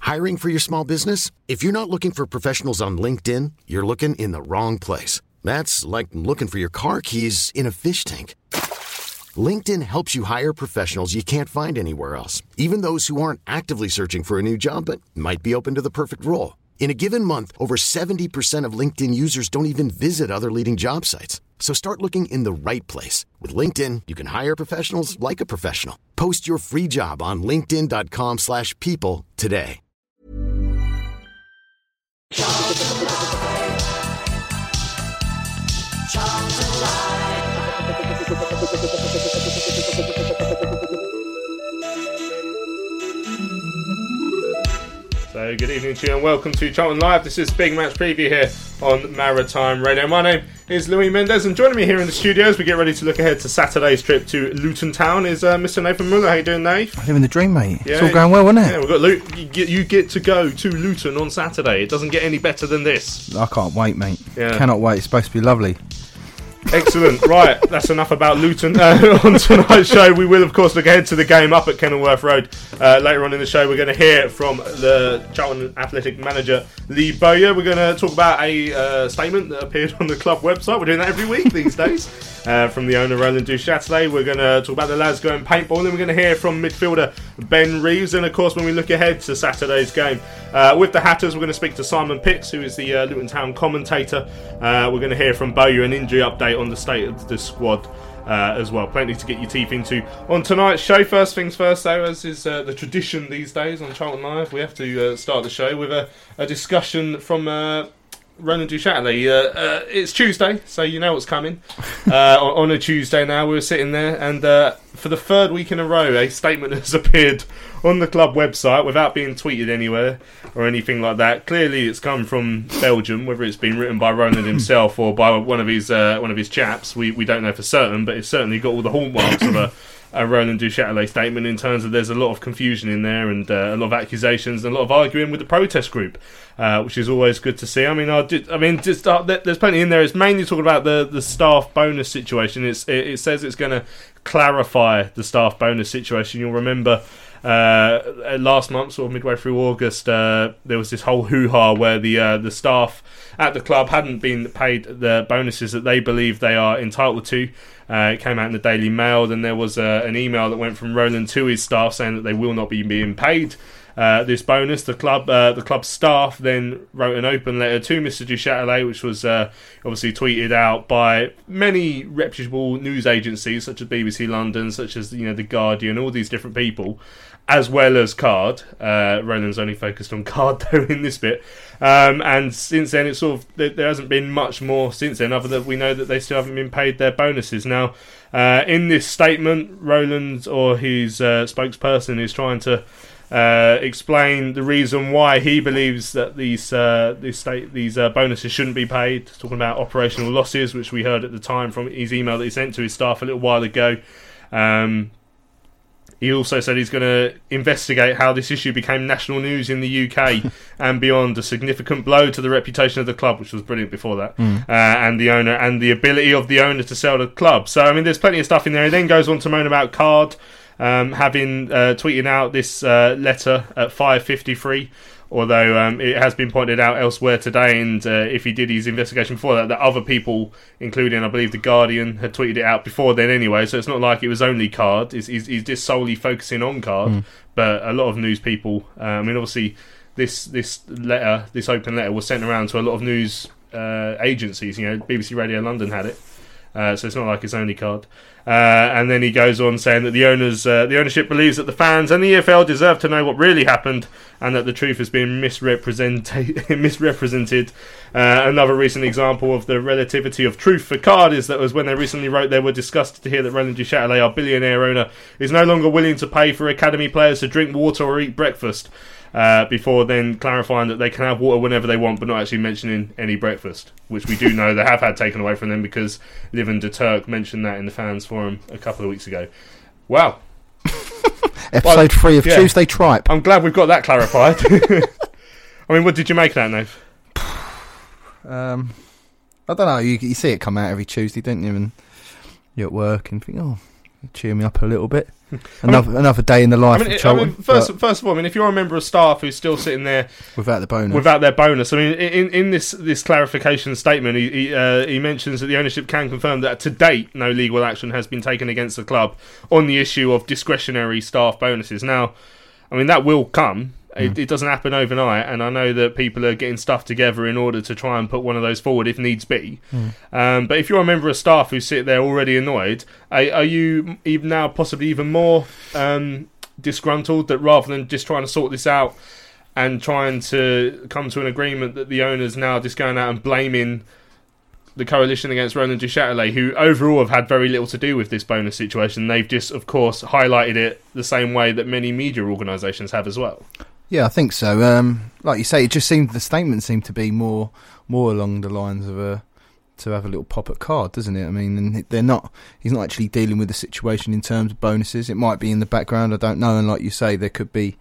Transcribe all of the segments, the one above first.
Hiring for your small business? If you're not looking for professionals on LinkedIn, you're looking in the wrong place. That's like looking for your car keys in a fish tank. LinkedIn helps you hire professionals you can't find anywhere else, even those who aren't actively searching for a new job but might be open to the perfect role. In a given month, over 70% of LinkedIn users don't even visit other leading job sites. So start looking in the right place. With LinkedIn, you can hire professionals like a professional. Post your free job on linkedin.com/people today. So good evening to you and welcome to Charlton Live. This is Big Match Preview here on Maritime Radio. My name is Louis Mendez and joining me here in the studio as we get ready to look ahead to Saturday's trip to Luton Town is Mr. Nathan Muller. How you doing, Nate? I'm living the dream, mate. Yeah. It's all going well, isn't it? Yeah, we've got you get to go to Luton on Saturday. It doesn't get any better than this. I can't wait, mate. Yeah. Cannot wait. It's supposed to be lovely. Excellent. Right, that's enough about Luton. On tonight's show, we will, of course, look ahead to the game up at Kenilworth Road. Later on in the show, we're going to hear from the Charlton Athletic manager, Lee Bowyer. We're going to talk about a statement that appeared on the club website. We're doing that every week these days. From the owner, Roland Duchâtelet. We're going to talk about the lads going paintball. Then we're going to hear from midfielder Ben Reeves. And, of course, when we look ahead to Saturday's game, with the Hatters, we're going to speak to Simon Pitts, who is the Luton Town commentator. We're going to hear from Bowyer, an injury update on the state of the squad as well. Plenty to get your teeth into on tonight's show. First things first, though, as is the tradition these days on Charlton Live, we have to start the show with a discussion from Roland Duchâtelet. It's Tuesday, so you know what's coming. On a Tuesday now, we were sitting there, and for the third week in a row, a statement has appeared on the club website without being tweeted anywhere or anything like that. Clearly, it's come from Belgium, whether it's been written by Roland himself or by one of his chaps. We don't know for certain, but it's certainly got all the hallmarks of a Roland Duchâtelet statement in terms of there's a lot of confusion in there and a lot of accusations and a lot of arguing with the protest group, which is always good to see. There's plenty in there. It's mainly talking about the staff bonus situation. It says it's going to clarify the staff bonus situation. You'll remember last month, sort of midway through August, there was this whole hoo-ha where the staff at the club hadn't been paid the bonuses that they believe they are entitled to. It came out in the Daily Mail. Then there was an email that went from Roland to his staff saying that they will not be being paid this bonus. The club staff then wrote an open letter to Mr. Duchâtelet, which was obviously tweeted out by many reputable news agencies such as BBC London, such as The Guardian, all these different people, as well as Card. Roland's only focused on Card though in this bit. And since then, it's sort of there hasn't been much more since then, other than we know that they still haven't been paid their bonuses. Now, in this statement, Roland or his spokesperson is trying to explain the reason why he believes that these bonuses shouldn't be paid. Talking about operational losses, which we heard at the time from his email that he sent to his staff a little while ago. He also said he's going to investigate how this issue became national news in the UK and beyond, a significant blow to the reputation of the club, which was brilliant before that, and the owner and the ability of the owner to sell the club. So, there's plenty of stuff in there. He then goes on to moan about Card having tweeted out this letter at 5:53. Although it has been pointed out elsewhere today, and if he did his investigation before that other people, including I believe The Guardian, had tweeted it out before then anyway, so it's not like it was only Card. He's just solely focusing on Card, but a lot of news people, obviously this letter, this open letter was sent around to a lot of news agencies. BBC Radio London had it. So it's not like it's only Card. And then he goes on saying that the ownership believes that the fans and the EFL deserve to know what really happened and that the truth has been misrepresented. Another recent example of the relativity of truth for Card is that was when they recently wrote they were disgusted to hear that Roland Duchâtelet, our billionaire owner, is no longer willing to pay for academy players to drink water or eat breakfast. Before then clarifying that they can have water whenever they want, but not actually mentioning any breakfast, which we do know they have had taken away from them because Livin de Turk mentioned that in the fans forum a couple of weeks ago. Wow. Episode 3 of Tuesday Tripe. I'm glad we've got that clarified. What did you make of that, Nave? I don't know, you see it come out every Tuesday, don't you? And you're at work and think, cheer me up a little bit. Another day in the life of Charlton. First of all, if you're a member of staff who's still sitting there without their bonus, in this clarification statement, he mentions that the ownership can confirm that to date no legal action has been taken against the club on the issue of discretionary staff bonuses. Now, that will come. It doesn't happen overnight, and I know that people are getting stuff together in order to try and put one of those forward if needs be. But if you're a member of staff who sit there already annoyed, are you even now possibly even more disgruntled that rather than just trying to sort this out and trying to come to an agreement that the owner's now just going out and blaming the coalition against Roland Duchâtelet, who overall have had very little to do with this bonus situation? They've just, of course, highlighted it the same way that many media organisations have as well. Yeah, I think so. Like you say, it just seemed the statement seemed to be more along the lines of to have a little pop at card, doesn't it? And he's not actually dealing with the situation in terms of bonuses. It might be in the background, I don't know. And like you say, there could be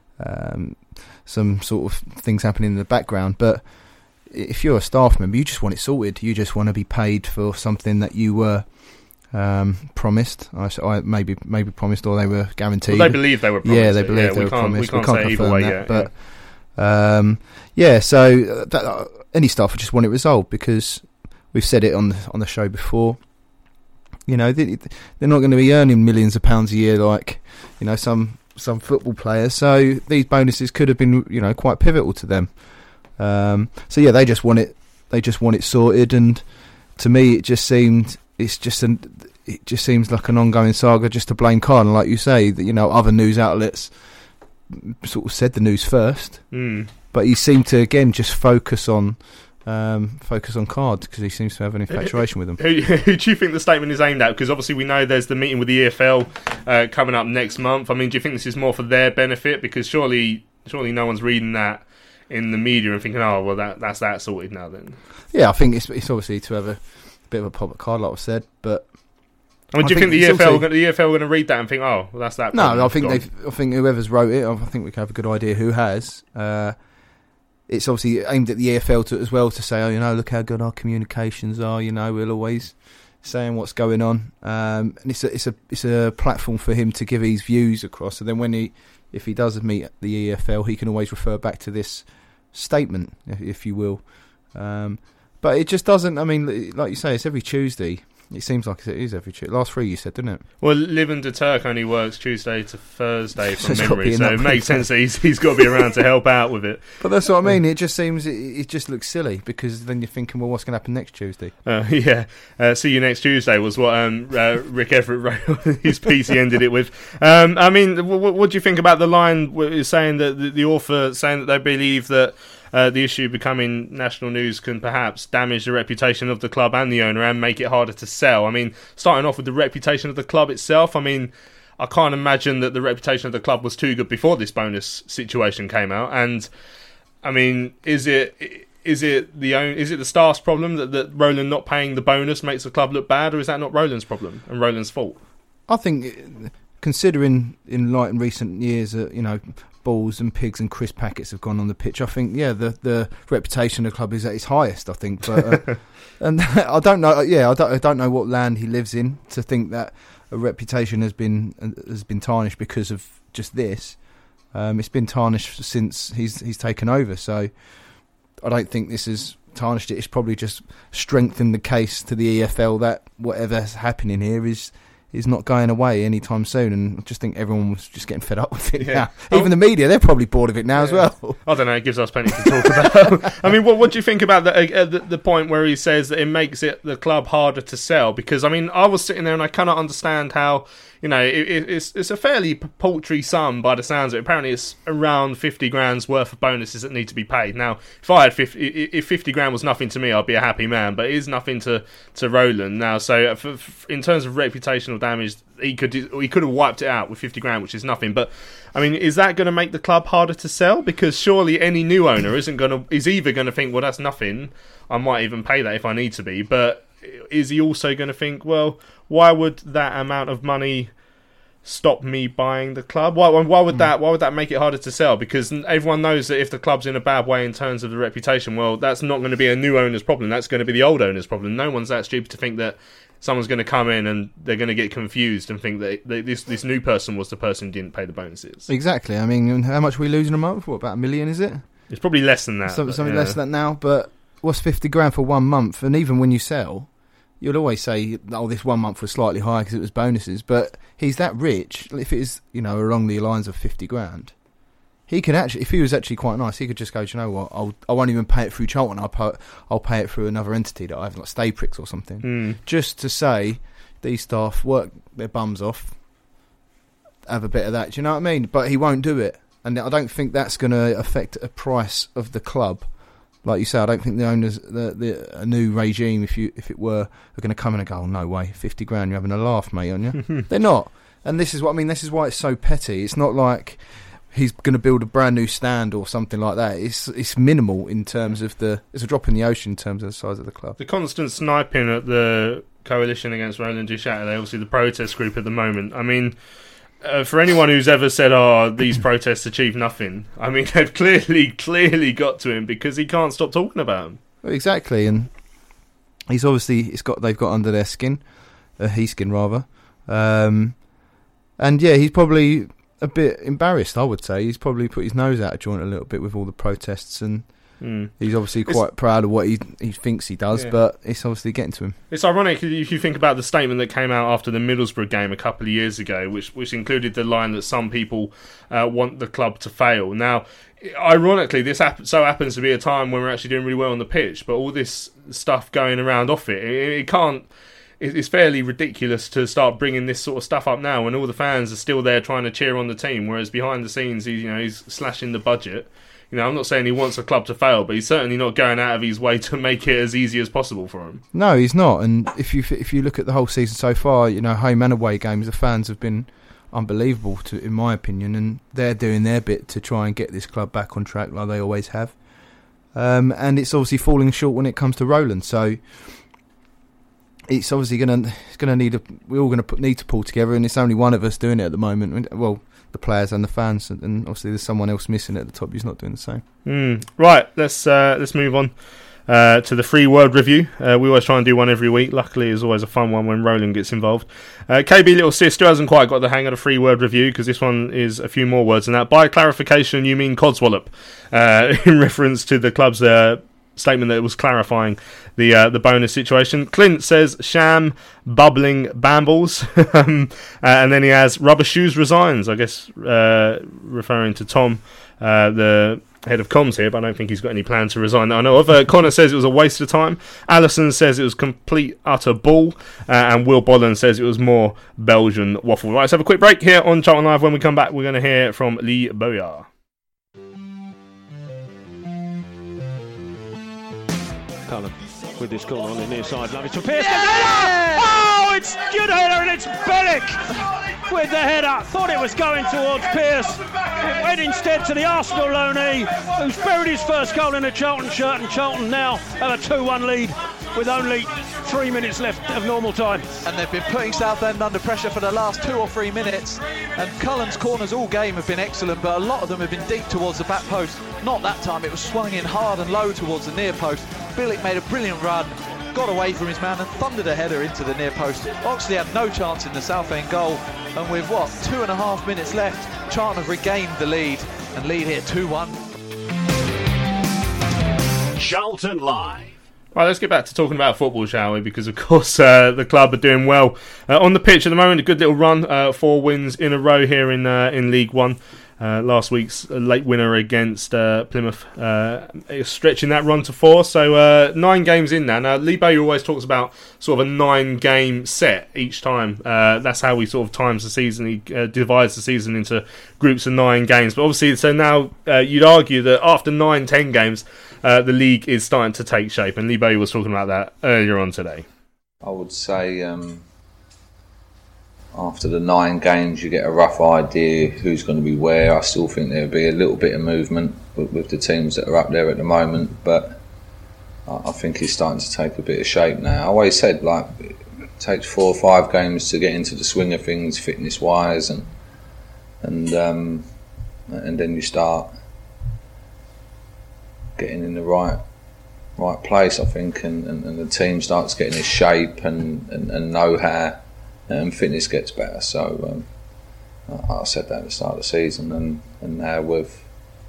some sort of things happening in the background. But if you're a staff member, you just want it sorted. You just want to be paid for something that you were promised. I maybe promised, or they were guaranteed. Well, they believe they were promised. Yeah, they believe they were promised. We can't say either way yet. But so any staff would just want it resolved, because we've said it on the show before. They're not going to be earning millions of pounds a year like some football players. So these bonuses could have been quite pivotal to them. They just want it. They just want it sorted. And to me, it just seems like an ongoing saga just to blame Carden, like you say. That other news outlets sort of said the news first, but he seemed to again just focus on Card, because he seems to have an infatuation with them. Who do you think the statement is aimed at? Because obviously we know there's the meeting with the EFL coming up next month. Do you think this is more for their benefit? Because surely no one's reading that in the media and thinking, oh well, that's that sorted now then. Yeah, I think it's obviously to have a bit of a pop at Card, like I've said, but do you think the EFL are going to read that and think, oh, well, that's that? No, I think whoever's wrote it, I think we can have a good idea who has. It's obviously aimed at the EFL as well to say, look how good our communications are. We're always saying what's going on, and it's a platform for him to give his views across. So then if he does meet the EFL, he can always refer back to this statement, if you will. But it just doesn't. Like you say, it's every Tuesday. It seems like it is every Tuesday. Last 3 you said, didn't it? Well, Livin de Turk only works Tuesday to Thursday from memory, so it makes sense that he's got to be around to help out with it. But that's what I mean. It just seems it just looks silly, because then you're thinking, well, what's going to happen next Tuesday? See you next Tuesday was what Rick Everett wrote his piece. He ended it with. What do you think about the line saying that the author saying that they believe that the issue becoming national news can perhaps damage the reputation of the club and the owner and make it harder to sell? Starting off with the reputation of the club itself, I can't imagine that the reputation of the club was too good before this bonus situation came out. And is it the staff's problem that Roland not paying the bonus makes the club look bad, or is that not Roland's problem and Roland's fault? I think, considering in recent years balls and pigs and crisp packets have gone on the pitch, I think the reputation of the club is at its highest, I think. But and I don't know. I don't know what land he lives in to think that a reputation has been tarnished because of just this. It's been tarnished since he's taken over, so I don't think this has tarnished it. It's probably just strengthened the case to the EFL that whatever's happening here is not going away anytime soon, and I just think everyone was just getting fed up with it now. Even the media, they're probably bored of it now as well. I don't know, it gives us plenty to talk about. What do you think about the point where he says that it makes the club harder to sell? Because, I was sitting there and I cannot understand how, it's a fairly paltry sum by the sounds of it. Apparently it's around 50 grand's worth of bonuses that need to be paid. Now, if 50 grand was nothing to me, I'd be a happy man, but it is nothing to Roland now. So in terms of reputational damage, he could have wiped it out with 50 grand, which is nothing. But is that going to make the club harder to sell? Because surely any new owner is either going to think, well, that's nothing, I might even pay that if I need to be. But is he also going to think, well, why would that amount of money stop me buying the club? Why would that make it harder to sell? Because everyone knows that if the club's in a bad way in terms of the reputation, well, that's not going to be a new owner's problem. That's going to be the old owner's problem. No one's that stupid to think that someone's going to come in and they're going to get confused and think that this new person was the person who didn't pay the bonuses. Exactly. I mean, how much are we losing a month? What, about $1 million, is it? It's probably less than that. Something less than that now, but what's 50 grand for 1 month? And even when you sell, you'll always say, oh, this 1 month was slightly higher because it was bonuses. But he's that rich. If it is, along the lines of 50 grand, he could actually, if he was actually quite nice, he could just go, do you know what, I won't even pay it through Charlton. I'll pay it through another entity that I have, like Stayprix or something. Just to say, these staff work their bums off, have a bit of that. Do you know what I mean? But he won't do it. And I don't think that's going to affect a price of the club. Like you say, I don't think the owners, a new regime, if it were, are going to come in and go, oh, no way, 50 grand, you're having a laugh, mate, aren't you? They're not. And this is what I mean. This is why it's so petty. It's not like he's going to build a brand new stand or something like that. It's minimal in terms of it's a drop in the ocean in terms of the size of the club. The constant sniping at the coalition against Roland Duchâtelet, obviously the protest group at the moment. I mean, for anyone who's ever said, oh, these protests achieve nothing, I mean, they've clearly got to him because he can't stop talking about them. Exactly, and he's obviously they've got under their skin, his skin rather, and yeah, he's probably a bit embarrassed. I would say he's probably put his nose out of joint a little bit with all the protests, and he's obviously quite proud of what he thinks he does, but it's obviously getting to him. It's ironic if you think about the statement that came out after the Middlesbrough game a couple of years ago, which included the line that some people want the club to fail. Now, ironically, this so happens to be a time when we're actually doing really well on the pitch, but all this stuff going around off it can't. It's fairly ridiculous to start bringing this sort of stuff up now when all the fans are still there trying to cheer on the team, whereas behind the scenes, he's slashing the budget. I'm not saying he wants a club to fail, but he's certainly not going out of his way to make it as easy as possible for him. No, he's not. And if you look at the whole season so far, home and away games, the fans have been unbelievable, in my opinion, and they're doing their bit to try and get this club back on track like they always have. And it's obviously falling short when it comes to Roland. So it's obviously we're all going to need to pull together, and it's only one of us doing it at the moment. Well, the players and the fans, and obviously there's someone else missing at the top who's not doing the same. Right, let's move on to the free word review. We always try and do one every week. Luckily, it's always a fun one when Roland gets involved. KB Little Sister hasn't quite got the hang of the free word review because this one is a few more words than that. By clarification, you mean codswallop, in reference to the club's statement that it was clarifying the bonus situation. Clint says sham bubbling bambles, and then he has rubber shoes resigns, I guess referring to Tom, the head of comms here, but I don't think he's got any plan to resign that I know of. Connor says it was a waste of time. Allison says it was complete utter bull, and Will Bolland says it was more Belgian waffle. Right, let's have a quick break here on Charlton Live. When we come back, we're going to hear from Lee Bowyer. Cullen with this corner on the near side. Love it to Pearce. Oh, it's good header, and it's Bellick with the header. Thought it was going towards Pearce. It went instead to the Arsenal loanee, who's buried his first goal in a Charlton shirt, and Charlton now have a 2-1 lead with only 3 minutes left of normal time. And they've been putting Southend under pressure for the last 2 or 3 minutes, and Cullen's corners all game have been excellent, but a lot of them have been deep towards the back post. Not that time, it was swung in hard and low towards the near post. Billick made a brilliant run, got away from his man and thundered a header into the near post. Oxley had no chance in the Southend goal, and with 2.5 minutes left, Charlton have regained the lead and lead here 2-1. Charlton Live. Right, let's get back to talking about football, shall we? Because, of course, the club are doing well on the pitch at the moment. A good little run, 4 wins in a row here in League One. Last week's late winner against Plymouth, stretching that run to 4. So 9 games in now. Now, Lee Bowyer always talks about sort of a 9-game set each time. That's how he sort of times the season. He divides the season into groups of 9 games. But obviously, so now you'd argue that after 9-10 games, the league is starting to take shape. And Lee Bowyer was talking about that earlier on today. I would say after the 9 games you get a rough idea who's going to be where. I still think there'll be a little bit of movement with the teams that are up there at the moment, but I think he's starting to take a bit of shape now. I always said it takes 4 or 5 games to get into the swing of things fitness wise, and then you start getting in the right right place, I think, and the team starts getting its shape and know-how, and fitness gets better. So I said that at the start of the season, and now with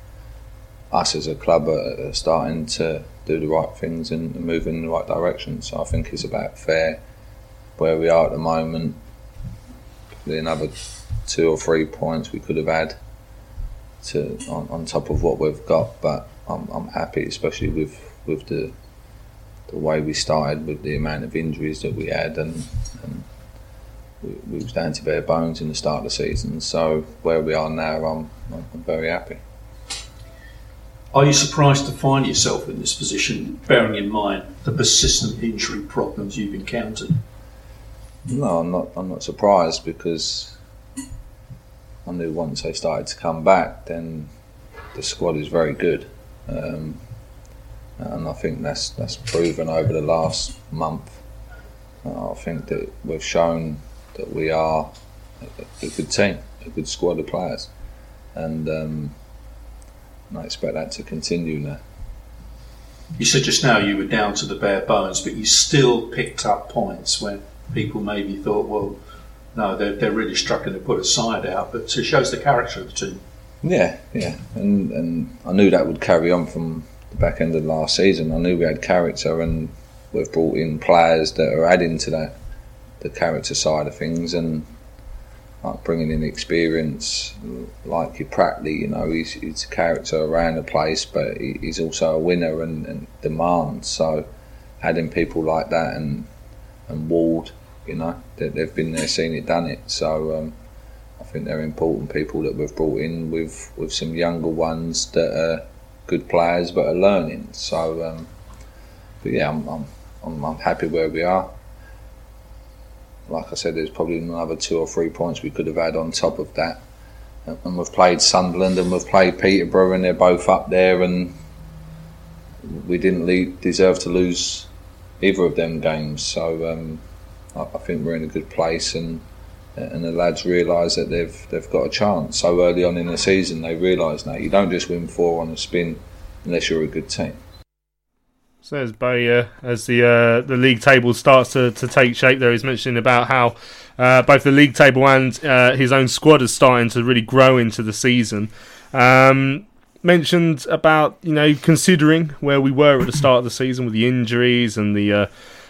us as a club are starting to do the right things and move in the right direction. So I think it's about fair where we are at the moment. Probably another 2 or 3 points we could have had on top of what we've got, but I'm happy, especially with the way we started, with the amount of injuries that we had, and we was down to bare bones in the start of the season. So where we are now, I'm very happy. Are you surprised to find yourself in this position, bearing in mind the persistent injury problems you've encountered? No, I'm not surprised, because I knew once they started to come back, then the squad is very good, and I think that's proven over the last month. I think that we've shown that we are a good team, a good squad of players, and I expect that to continue now. You said just now you were down to the bare bones, but you still picked up points when people maybe thought, well, no, they're really struggling to put a side out, but it shows the character of the team. Yeah, and I knew that would carry on from the back end of last season. I knew we had character, and we've brought in players that are adding to that, the character side of things, and like bringing in experience, like your Pratley, he's a character around the place, but he's also a winner and demands. So adding people like that and Ward, they've been there, seen it, done it. So I think they're important people that we've brought in with some younger ones that are good players but are learning. So, but yeah, I'm happy where we are. Like I said, there's probably another 2 or 3 points we could have had on top of that. And we've played Sunderland and we've played Peterborough, and they're both up there, and we didn't deserve to lose either of them games. So I think we're in a good place, and the lads realise that they've got a chance. So early on in the season, they realise now you don't just win 4 on a spin unless you're a good team. Says Bowyer as the league table starts to take shape there. He's mentioning about how both the league table and his own squad is starting to really grow into the season. Mentioned about considering where we were at the start of the season with the injuries and the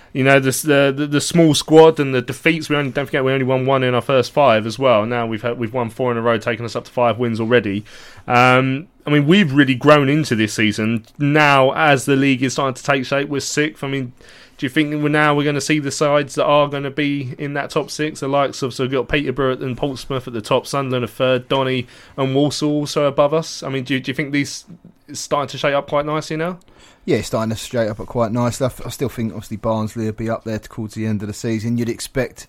small squad and the defeats. Don't forget we only won 1 in our first 5 as well. Now we've won 4 in a row, taking us up to 5 wins already. We've really grown into this season. Now, as the league is starting to take shape, we're 6th. Do you think we're going to see the sides that are going to be in that top 6? The likes of, so we've got Peterborough and Portsmouth at the top, Sunderland a 3rd, Donny and Walsall also above us. Do you think these is starting to shape up quite nicely now? Yeah, it's starting to shape up quite nicely. I still think obviously Barnsley will be up there towards the end of the season. You'd expect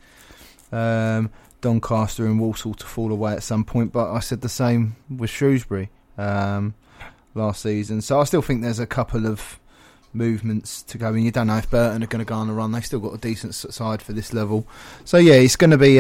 Doncaster and Walsall to fall away at some point, but I said the same with Shrewsbury last season. So I still think there's a couple of movements to go in. You don't know if Burton are going to go on a run. They've still got a decent side for this level. So yeah, it's going to be...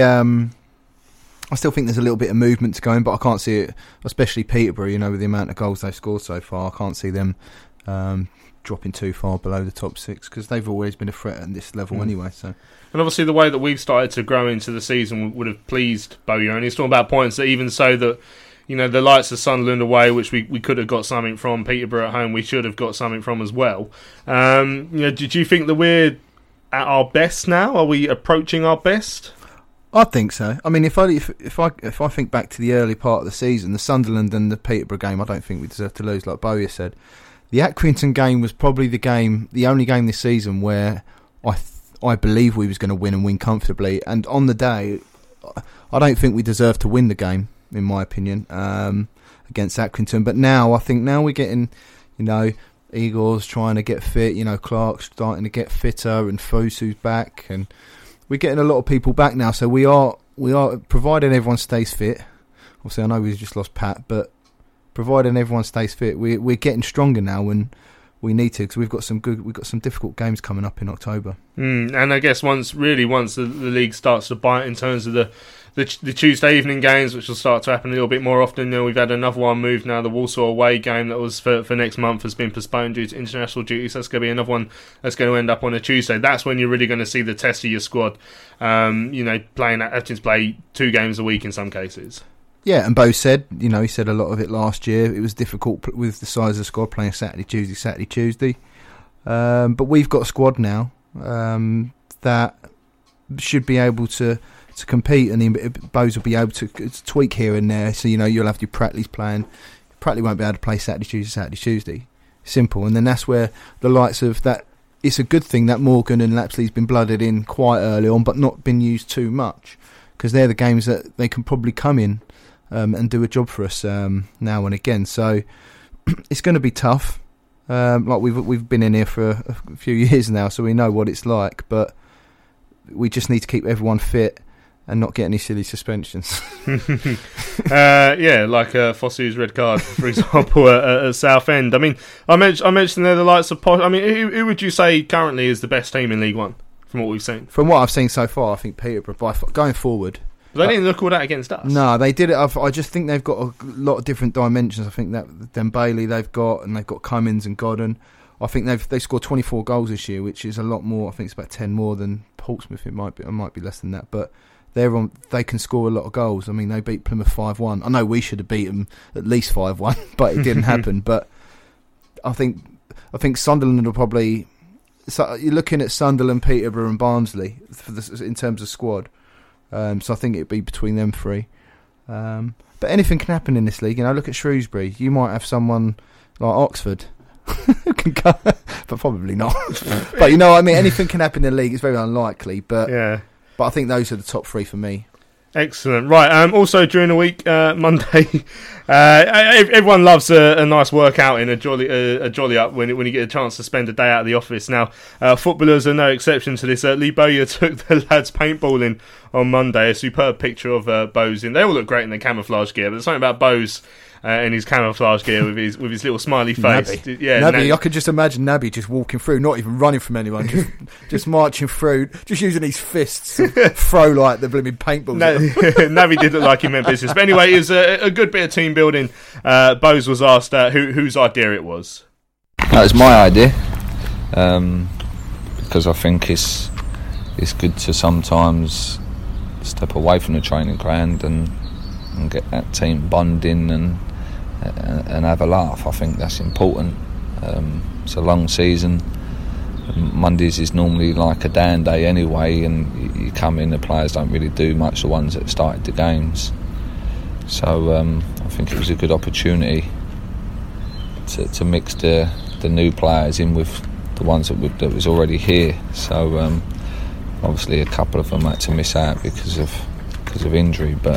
I still think there's a little bit of movement to go in, but I can't see it, especially Peterborough, with the amount of goals they've scored so far. I can't see them dropping too far below the top 6, because they've always been a threat at this level anyway. So, and obviously the way that we've started to grow into the season would have pleased Bowyer, and he's talking about points that even so that the likes of Sunderland away, which we could have got something from, Peterborough at home we should have got something from as well. Did you think that we're at our best now? Are we approaching our best? I think so. If I think back to the early part of the season, the Sunderland and the Peterborough game, I don't think we deserve to lose, like Bowyer said. The Accrington game was probably the only game this season where I believe we was going to win and win comfortably. And on the day, I don't think we deserved to win the game, in my opinion, against Accrington. But now, I think we're getting, Igor's trying to get fit, Clark's starting to get fitter, and Fosu's back, and we're getting a lot of people back now. So we are providing everyone stays fit. Obviously, I know we've just lost Pat, but providing everyone stays fit, we're getting stronger now, and we need to, because we've got some difficult games coming up in October. And I guess once the league starts to bite in terms of the Tuesday evening games, which will start to happen a little bit more often. We've had another one moved now. The Walsall away game that was for next month has been postponed due to international duties. That's going to be another one that's going to end up on a Tuesday. That's when you're really going to see the test of your squad. Having to play 2 games a week in some cases. Yeah, and Bo said, he said a lot of it last year. It was difficult with the size of the squad playing Saturday, Tuesday. But we've got a squad now that should be able to compete, and Bows will be able to tweak here and there. So you'll have your Pratley's playing. Pratley won't be able to play Saturday, Tuesday. Simple. And then that's where the likes of that. It's a good thing that Morgan and Lapsley's been blooded in quite early on, but not been used too much, because they're the games that they can probably come in and do a job for us now and again. So it's going to be tough. Like we've been in here for a few years now, so we know what it's like. But we just need to keep everyone fit and not get any silly suspensions. Like Fosu's red card, for example, at Southend. I mean, I mentioned there the likes of Posh. I mean, who would you say currently is the best team in League One from what we've seen? From what I've seen so far, I think Peterborough going forward. But they didn't look all that against us. No, they did it. I just think they've got a lot of different dimensions. I think that Dembele they've got Cummins and Godden. I think they've scored 24 goals this year, which is a lot more. I think it's about 10 more than Portsmouth. It might be less than that, but they can score a lot of goals. I mean, they beat Plymouth 5-1. I know we should have beat them at least 5-1, but it didn't happen. But I think Sunderland will probably. So you're looking at Sunderland, Peterborough, and Barnsley in terms of squad. So I think it'd be between them 3. But anything can happen in this league. Look at Shrewsbury. You might have someone like Oxford who can go, but probably not. But you know what I mean? Anything can happen in the league. It's very unlikely. But yeah. But I think those are the top 3 for me. Excellent. Right. Also during the week, Monday, everyone loves a nice workout in a jolly up when you get a chance to spend a day out of the office. Now, footballers are no exception to this. Lee Bowyer took the lads paintballing on Monday. A superb picture of Bowes in. They all look great in their camouflage gear, but there's something about Bowes in his camouflage gear with his little smiley face. Nabby. I could just imagine Nabby just walking through, not even running from anyone, just marching through, just using his fists to throw like the blooming paintballs. Nabby did look like he meant business. But anyway, it was a good bit of team building. Bowes was asked whose idea it was. That was my idea, because I think it's good to sometimes step away from the training ground and get that team bonding and have a laugh. I think that's important. It's a long season. Mondays is normally like a down day anyway, and you come in, the players don't really do much, the ones that started the games. So I think it was a good opportunity to mix the new players in with the ones that was already here. So obviously a couple of them had to miss out because of injury, but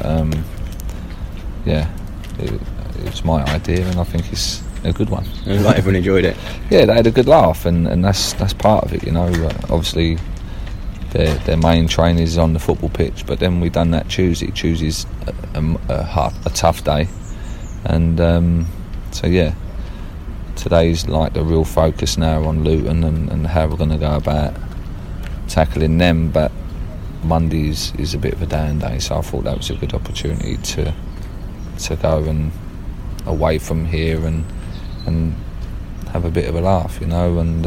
it was my idea, and I think it's a good one. And like everyone enjoyed it. Yeah, they had a good laugh, and that's part of it. Obviously their main training is on the football pitch, but then we done that Tuesday. Tuesday's a tough day, and today's like the real focus now on Luton and how we're going to go about tackling them. But Monday is a bit of a down day, so I thought that was a good opportunity to go and away from here and have a bit of a laugh, and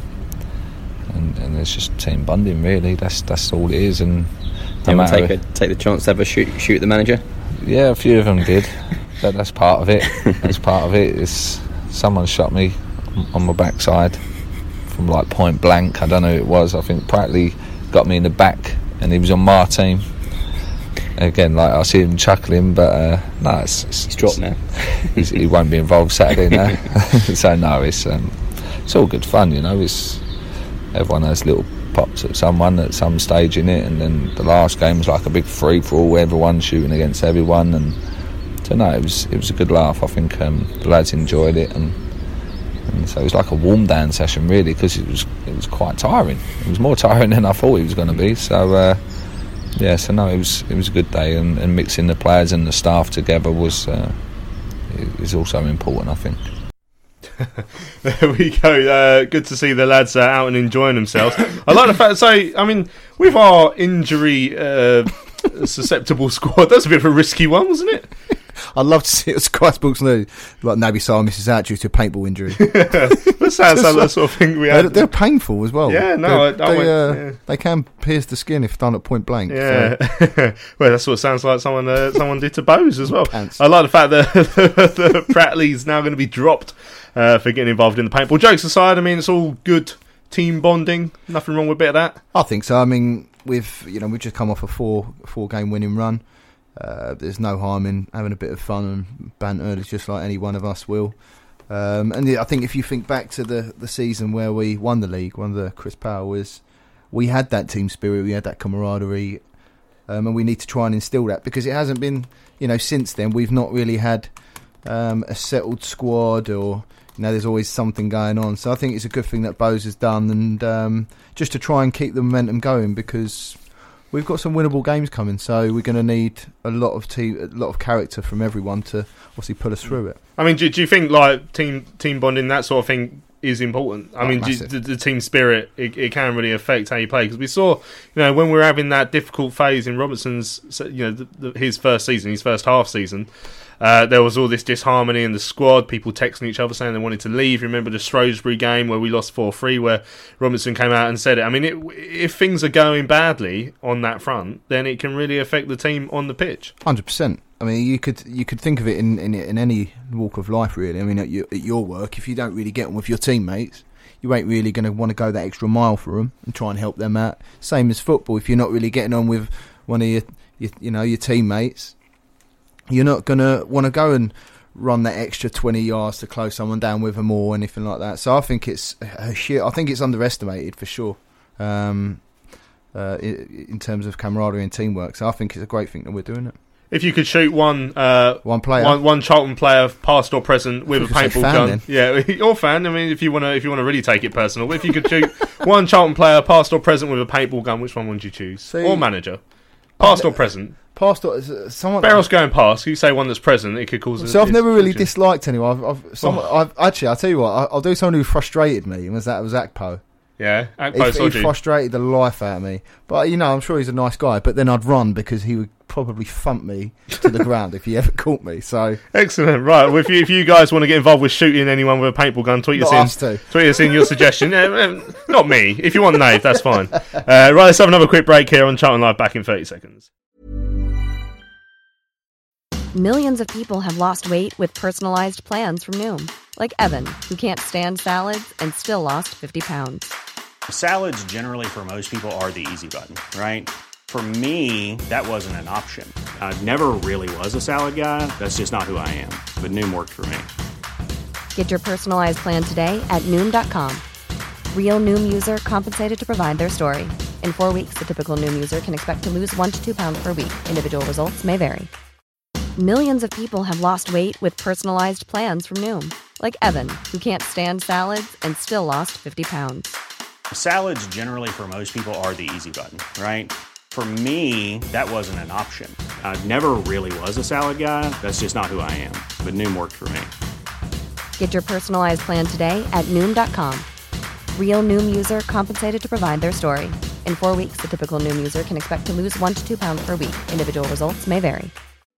it's just team bonding really. That's all it is. And no take the chance to have a shoot at the manager. Yeah, a few of them did. That's part of it. That's part of it. It's someone shot me on my backside from like point blank. I don't know who it was. I think Pratley got me in the back, and he was on my team. Again, like I see him chuckling, but no, he's dropped now. He won't be involved Saturday now. So no, it's all good fun, It's everyone has little pops at someone at some stage in it, and then the last game was like a big free for all, everyone shooting against everyone, and so no, it was a good laugh. I think the lads enjoyed it, and so it was like a warm down session really, because it was quite tiring. It was more tiring than I thought it was going to be. So. So no, it was a good day, and mixing the players and the staff together is also important, I think. There we go. Good to see the lads out and enjoying themselves. I like the fact. So, I mean, with our injury susceptible squad, that's a bit of a risky one, wasn't it? I'd love to see it. Sky Sports News, like Naby Salah misses out due to a paintball injury. That sounds like the sort of thing we had. They're painful as well. Yeah, no, they can pierce the skin if done at point blank. Yeah, so. Well, that's what it sounds like someone did to Bose as well. Pants. I like the fact that the Pratley's now going to be dropped for getting involved in the paintball. Jokes aside, I mean, it's all good team bonding. Nothing wrong with a bit of that. I think so. I mean, we've just come off a four game winning run. There's no harm in having a bit of fun and banter, just like any one of us will. And I think if you think back to the season where we won the league, one of the Chris Powell was, we had that team spirit, we had that camaraderie, and we need to try and instill that, because it hasn't been, since then we've not really had a settled squad, or there's always something going on. So I think it's a good thing that Bose has done, and just to try and keep the momentum going, because we've got some winnable games coming, so we're going to need a lot of character from everyone to obviously pull us through it. I mean, do you think like team bonding, that sort of thing, is important? I mean, the team spirit, it can really affect how you play, because we saw, when we were having that difficult phase in Robertson's, his first season, his first half season. There was all this disharmony in the squad, people texting each other saying they wanted to leave. You remember the Shrewsbury game where we lost 4-3, where Robinson came out and said it. I mean, if things are going badly on that front, then it can really affect the team on the pitch. 100%. I mean, you could think of it in any walk of life, really. I mean, at your work, if you don't really get on with your teammates, you ain't really going to want to go that extra mile for them and try and help them out. Same as football. If you're not really getting on with one of your teammates, you're not going to want to go and run that extra 20 yards to close someone down with them or anything like that. So I think it's underestimated for sure in terms of camaraderie and teamwork. So I think it's a great thing that we're doing it. If you could shoot one player, one Charlton player, past or present, with a paintball gun, then. Yeah, or fan. I mean, if you want to really take it personal, if you could shoot one Charlton player, past or present, with a paintball gun, which one would you choose? Or manager, past or present? Past or someone. Barrel's going past. You say one that's present, it could cause. So I've never really disliked anyone. I'll tell you what. I'll do someone who frustrated me. Was Akpo? Yeah, Akpo. He frustrated the life out of me. But I'm sure he's a nice guy. But then I'd run, because he would probably thump me to the ground if he ever caught me. So excellent, right? Well, if you guys want to get involved with shooting anyone with a paintball gun, tweet us in your suggestion. Not me. If you want Nave, that's fine. Right, let's have another quick break here on Charlton Live. Back in 30 seconds. Millions of people have lost weight with personalized plans from Noom. Like Evan, who can't stand salads and still lost 50 pounds. Salads generally for most people are the easy button, right? For me, that wasn't an option. I never really was a salad guy. That's just not who I am. But Noom worked for me. Get your personalized plan today at Noom.com. Real Noom user compensated to provide their story. In 4 weeks, the typical Noom user can expect to lose 1 to 2 pounds per week. Individual results may vary. Millions of people have lost weight with personalized plans from Noom. Like Evan, who can't stand salads and still lost 50 pounds. Salads generally for most people are the easy button, right? For me, that wasn't an option. I never really was a salad guy. That's just not who I am. But Noom worked for me. Get your personalized plan today at Noom.com. Real Noom user compensated to provide their story. In 4 weeks, the typical Noom user can expect to lose 1 to 2 pounds per week. Individual results may vary.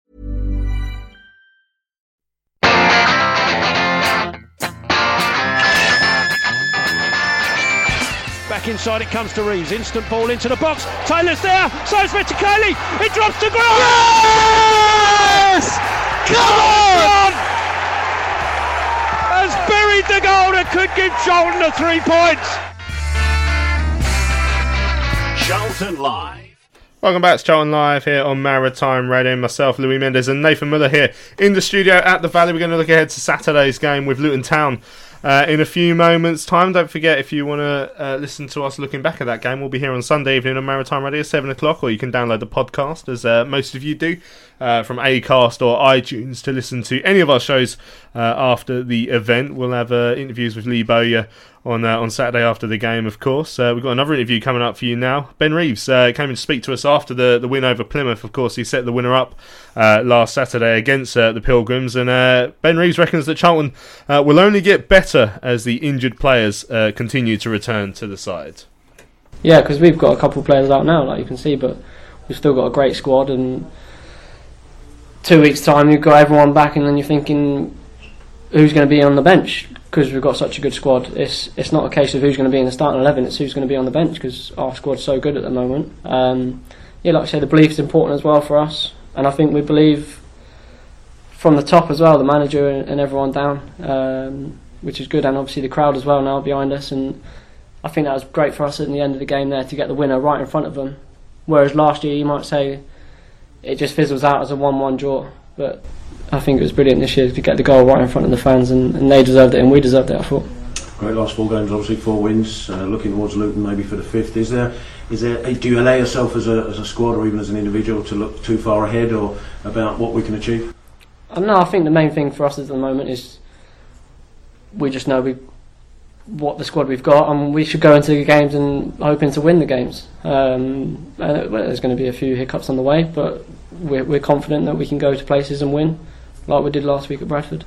Back inside it comes to Reeves. Instant ball into the box. Taylor's there. So's to Kelly. It drops to Grant. Yes! Come on! Has buried the goal that could give Charlton the 3 points. Charlton Live. Welcome back to Charlton Live here on Maritime Radio. Myself, Louis Mendes, and Nathan Miller here in the studio at the Valley. We're going to look ahead to Saturday's game with Luton Town in a few moments' time. Don't forget, if you want to listen to us looking back at that game, we'll be here on Sunday evening on Maritime Radio, 7 o'clock, or you can download the podcast, as most of you do. from Acast or iTunes to listen to any of our shows after the event. We'll have interviews with Lee Bowyer on Saturday after the game, of course. We've got another interview coming up for you now. Ben Reeves came in to speak to us after the win over Plymouth. Of course, he set the winner up last Saturday against the Pilgrims, and Ben Reeves reckons that Charlton will only get better as the injured players continue to return to the side. Yeah, because we've got a couple of players out now, like you can see, but we've still got a great squad, and 2 weeks' time you've got everyone back, and then you're thinking who's going to be on the bench, because we've got such a good squad. It's not a case of who's going to be in the starting 11, it's who's going to be on the bench, because our squad's so good at the moment. Like I say, the belief's important as well for us, and I think we believe from the top as well, the manager and everyone down, which is good, and obviously the crowd as well now behind us, and I think that was great for us at the end of the game there to get the winner right in front of them, whereas last year you might say it just fizzles out as a 1-1 draw, but I think it was brilliant this year to get the goal right in front of the fans, and they deserved it and we deserved it, I thought. Great last 4 games, obviously 4 wins, looking towards Luton maybe for the 5th. Is there? Do you allow yourself as a squad or even as an individual to look too far ahead or about what we can achieve? No, I think the main thing for us at the moment is we just know what the squad we've got, and we should go into the games and hoping to win the games. There's going to be a few hiccups on the way, but we're confident that we can go to places and win like we did last week at Bradford.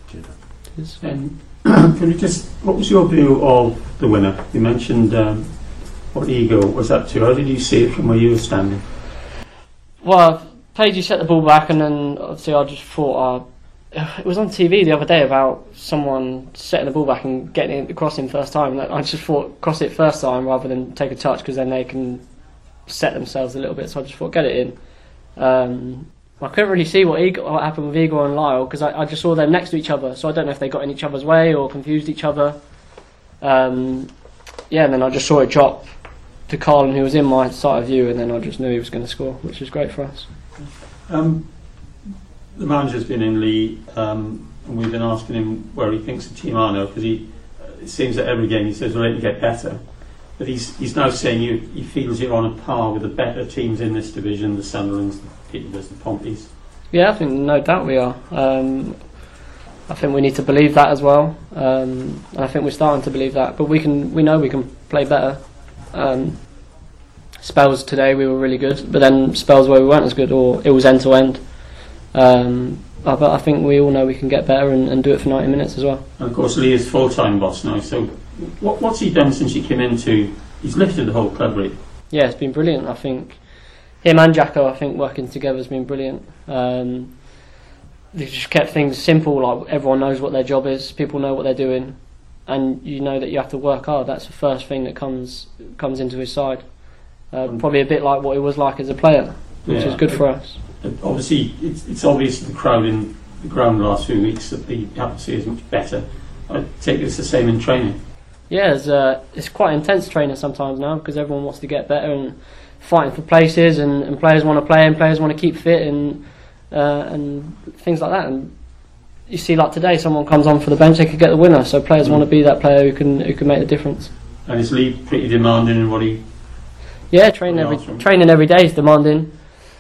And can you what was your view of the winner? You mentioned what Eagle was up to. How did you see it from where you were standing? Well, Pagey set the ball back, and then obviously I just thought it was on TV the other day about someone setting the ball back and getting it across him first time. I just thought cross it first time rather than take a touch, because then they can set themselves a little bit. So I just thought get it in. I couldn't really see what happened with Igor and Lyle, because I just saw them next to each other, so I don't know if they got in each other's way or confused each other. And then I just saw it drop to Carlin, who was in my side of view, and then I just knew he was going to score, which was great for us. The manager's been in Lee, and we've been asking him where he thinks the team are now, because it seems that every game he says we'll let you get better, but he's now saying he feels you're on a par with the better teams in this division, the Sunderlands, the Peterboroughs, the Pompeys. Yeah, I think no doubt we are. I think we need to believe that as well, and I think we're starting to believe that, but we know we can play better. Spells today we were really good, but then spells where we weren't as good, or it was end to end. But I think we all know we can get better and do it for 90 minutes as well. And of course Lee is full-time boss now, so what's he done since he came into? He's lifted the whole club, really. Yeah, it's been brilliant. I think him and Jacko, working together has been brilliant. They've just kept things simple, like everyone knows what their job is, people know what they're doing, and you know that you have to work hard. That's the first thing that comes into his side. Probably a bit like what he was like as a player, which is good for us. Obviously, it's obvious the crowd in the ground the last few weeks that the atmosphere is much better. I take it's the same in training. Yeah, it's quite intense training sometimes now, because everyone wants to get better and fighting for places, and players want to play and players want to keep fit and things like that. And you see, like today, someone comes on for the bench, they could get the winner. So players want to be that player who can make the difference. And is Lee pretty demanding in what he? Yeah, training every day is demanding.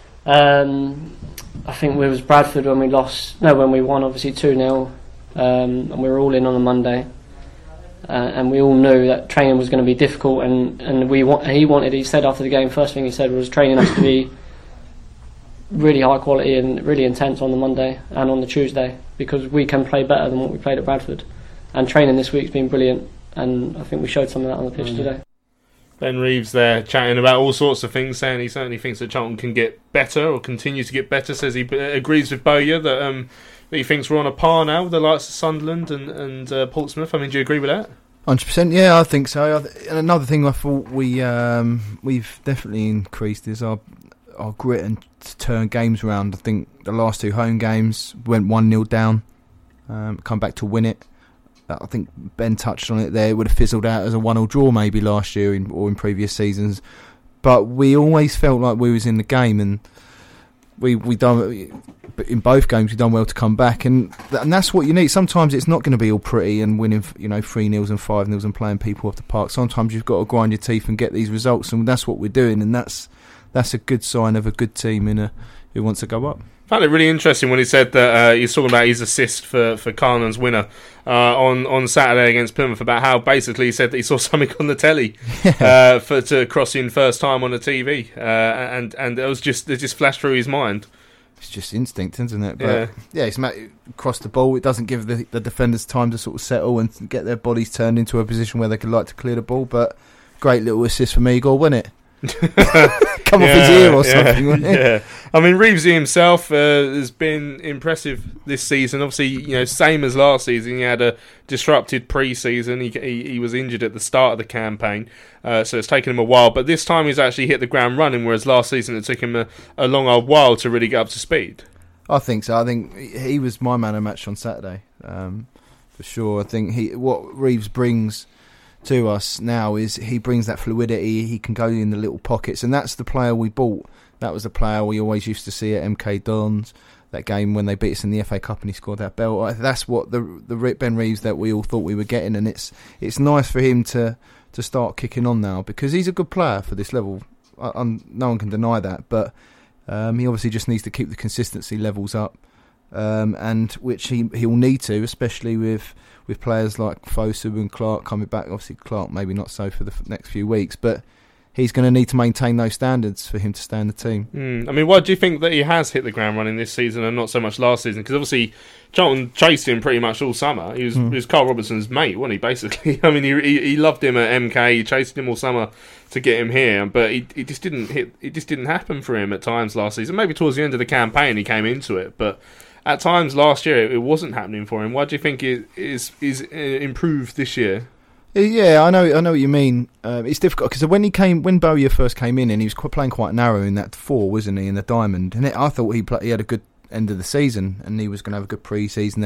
I think it was Bradford when we won obviously 2-0, and we were all in on a Monday, and we all knew that training was going to be difficult, and he said after the game, first thing he said was training has to be really high quality and really intense on the Monday and on the Tuesday, because we can play better than what we played at Bradford, and training this week's been brilliant, and I think we showed some of that on the pitch today. Ben Reeves there chatting about all sorts of things, saying he certainly thinks that Charlton can get better or continue to get better. Says he agrees with Bowyer that he thinks we're on a par now with the likes of Sunderland and Portsmouth. I mean, do you agree with that? 100%, yeah, I think so. And another thing I thought we've definitely increased is our grit and to turn games around. I think the last 2 home games went 1-0 down, come back to win it. I think Ben touched on it there. It would have fizzled out as a 1-1 draw maybe last year or in previous seasons, but we always felt like we was in the game, and we done in both games. We done well to come back, and that's what you need. Sometimes it's not going to be all pretty and winning 3-0 and 5-0 and playing people off the park. Sometimes you've got to grind your teeth and get these results, and that's what we're doing. And that's that's a good sign of a good team who wants to go up. I found it really interesting when he said that he's talking about his assist for Carlin's winner on Saturday against Plymouth, about how basically he said that he saw something on the telly to cross in first time on the TV, and it just flashed through his mind. It's just instinct, isn't it? But it's across the ball. It doesn't give the defenders time to sort of settle and get their bodies turned into a position where they could like to clear the ball. But great little assist from Igor, wasn't it? Come off his ear or something, wouldn't it? Yeah. I mean, Reevesy himself has been impressive this season. Obviously, same as last season, he had a disrupted pre-season. He was injured at the start of the campaign, so it's taken him a while. But this time he's actually hit the ground running, whereas last season it took him a long old while to really get up to speed. I think so. I think he was my man of match on Saturday, for sure. I think what Reeves brings to us now is he brings that fluidity. He can go in the little pockets, and that's the player we bought. That was the player we always used to see at MK Dons, that game when they beat us in the FA Cup and he scored that belt. That's what the Ben Reeves that we all thought we were getting, and it's nice for him to start kicking on now, because he's a good player for this level. No one can deny that, but he obviously just needs to keep the consistency levels up, and which he'll need to, especially with players like Fosu and Clark coming back. Obviously Clark maybe not so for the next few weeks, but he's going to need to maintain those standards for him to stay in the team. I mean, why do you think that he has hit the ground running this season and not so much last season? Because obviously Charlton chased him pretty much all summer. He was Carl Robertson's mate, wasn't he, basically? I mean, he loved him at MK, he chased him all summer to get him here, but it just didn't happen for him at times last season. Maybe towards the end of the campaign he came into it, but at times last year it wasn't happening for him. Why do you think it is improved this year? Yeah, I know what you mean. It's difficult because when Bowyer first came in, and he was playing quite narrow in that 4, wasn't he, in the diamond? And I thought he had a good end of the season, and he was going to have a good pre-season.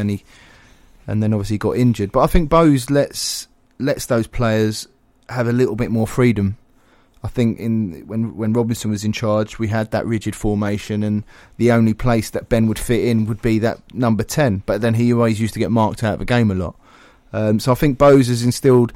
And then obviously got injured. But I think Bowes lets those players have a little bit more freedom. I think when Robinson was in charge, we had that rigid formation, and the only place that Ben would fit in would be that number 10. But then he always used to get marked out of the game a lot. So I think Bowes has instilled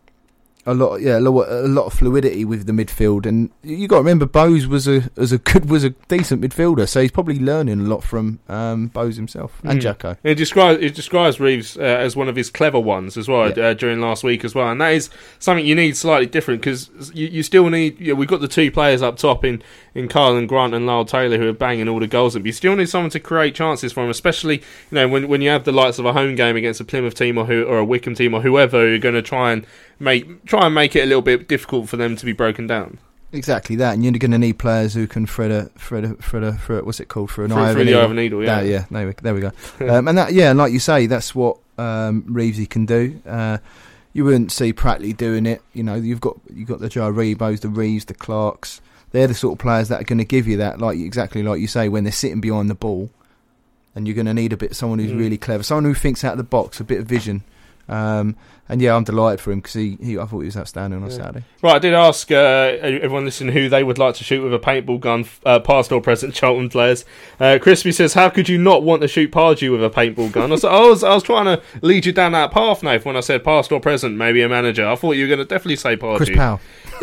a lot of fluidity with the midfield, and you got to remember Bowes was a decent midfielder, so he's probably learning a lot from Bowes himself and Jacko. It describes Reeves as one of his clever ones as well during last week as well, and that is something you need slightly different, because you still need. We've got the 2 players up top in Carlin Grant and Lyle Taylor who are banging all the goals up. You still need someone to create chances for him, especially when you have the likes of a home game against a Plymouth team or a Wickham team or whoever who are going to try and make it a little bit difficult for them to be broken down. Exactly that, and you're going to need players who can thread a what's it called, through an eye of a needle. Yeah, there we go. And that, and like you say, that's what Reevesy can do. You wouldn't see Pratley doing it. You've got the Joe Rebos, the Reeves, the Clarks. They're the sort of players that are going to give you that, exactly like you say, when they're sitting behind the ball, and you're going to need someone who's really clever, someone who thinks out of the box, a bit of vision. And I'm delighted for him, because I thought he was outstanding on Saturday. Right, I did ask everyone listening who they would like to shoot with a paintball gun, past or present Charlton players. Crispy says, "How could you not want to shoot Pardew with a paintball gun?" I was trying to lead you down that path, Nath, when I said past or present, maybe a manager. I thought you were going to definitely say Pardew. Chris Powell.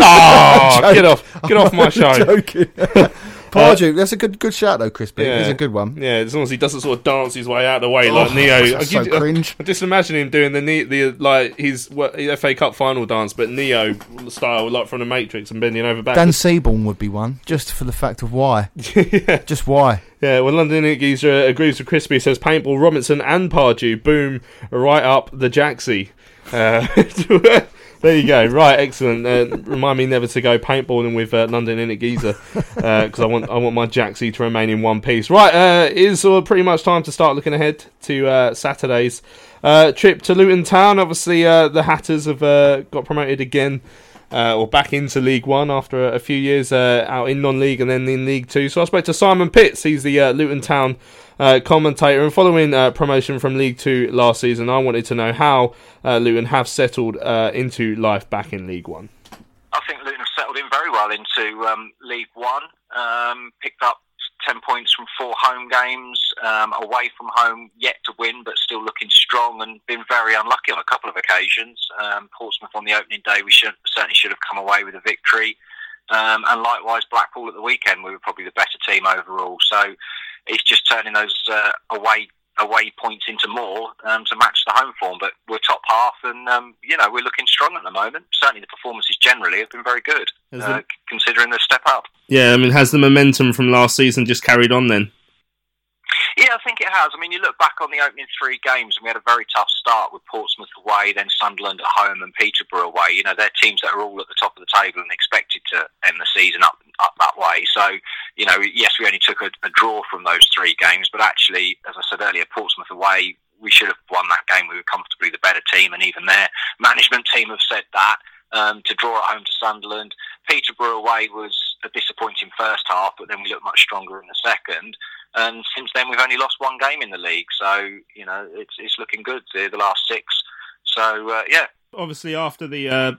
Oh, get off my show. Joking. Pardew, that's a good shout though, Crispy. Yeah. It's a good one. Yeah, as long as he doesn't sort of dance his way out of the way like Neo. That's so cringe. I just imagine him doing his FA Cup final dance, but Neo style, like from the Matrix, and bending over backwards. Dan Seaborn would be one, just for the fact of why. Yeah. Just why. Yeah, well, London Geezer agrees with Crispy, says paintball Robinson and Pardew, boom, right up the Jaxie. There you go. Right, excellent. Remind me never to go paintballing with London Innick Geezer, because I want my Jaxie to remain in one piece. Right, it is pretty much time to start looking ahead to Saturday's trip to Luton Town. Obviously, the Hatters have got promoted again, or back into League One after a few years out in non-league and then in League Two. So I spoke to Simon Pitts. He's the Luton Town commentator, and following promotion from League Two last season, I wanted to know how Luton have settled into life back in League One. I think Luton have settled in very well into League One. Picked up 10 points from 4 home games, away from home, yet to win, but still looking strong, and been very unlucky on a couple of occasions. Portsmouth on the opening day, we certainly should have come away with a victory. And likewise, Blackpool at the weekend, we were probably the better team overall. So it's just turning those away points into more to match the home form. But we're top half, and we're looking strong at the moment. Certainly, the performances generally have been very good, considering the step up. Yeah, I mean, has the momentum from last season just carried on then? Yeah, I think it has. I mean, you look back on the opening 3 games, and we had a very tough start with Portsmouth away, then Sunderland at home, and Peterborough away. You know, they're teams that are all at the top of the table and expected to end the season up that way. So, you know, yes, we only took a draw from those 3 games, but actually, as I said earlier, Portsmouth away, we should have won that game. We were comfortably the better team, and even their management team have said that. To draw at home to Sunderland, Peterborough away was a disappointing first half, but then we looked much stronger in the second. And since then, we've only lost 1 game in the league, so you know it's looking good. The last 6, so yeah. Obviously, after the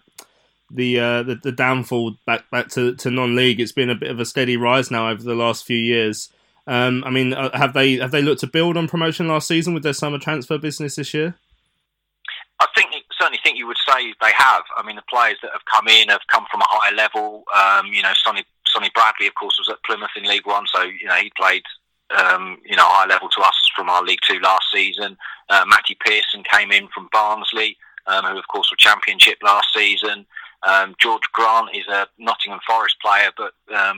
downfall back to non-league, it's been a bit of a steady rise now over the last few years. I mean, have they looked to build on promotion last season with their summer transfer business this year? I certainly think you would say they have. I mean, the players that have come in have come from a higher level. Sonny Bradley, of course, was at Plymouth in League One, so you know he played high level to us from our League Two last season. Matty Pearson came in from Barnsley, who of course were Championship last season. George Grant is a Nottingham Forest player, but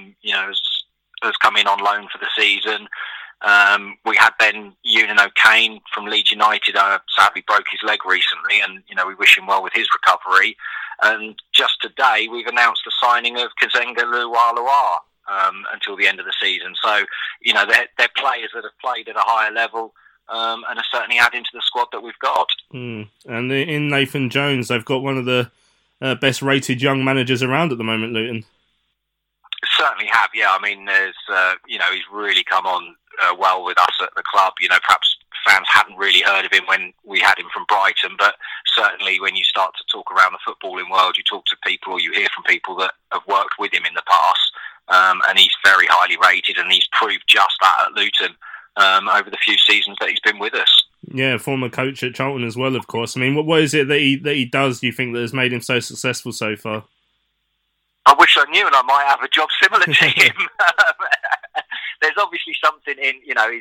has come in on loan for the season. We had then Ewan O'Kane from Leeds United, sadly broke his leg recently, and we wish him well with his recovery. And just today we've announced the signing of Kazenga Lualua until the end of the season. So they're players that have played at a higher level and are certainly adding to the squad that we've got. And in Nathan Jones, they've got one of the best rated young managers around at the moment, Luton. Certainly have, yeah. I mean, there's he's really come on well with us at the club. Perhaps fans hadn't really heard of him when we had him from Brighton, but certainly when you start to talk around the footballing world, you talk to people or you hear from people that have worked with him in the past, and he's very highly rated, and he's proved just that at Luton over the few seasons that he's been with us. Yeah, former coach at Charlton as well, of course. I mean, what is it that he does, do you think, that has made him so successful so far? I wish I knew, and I might have a job similar to him. There's obviously something in,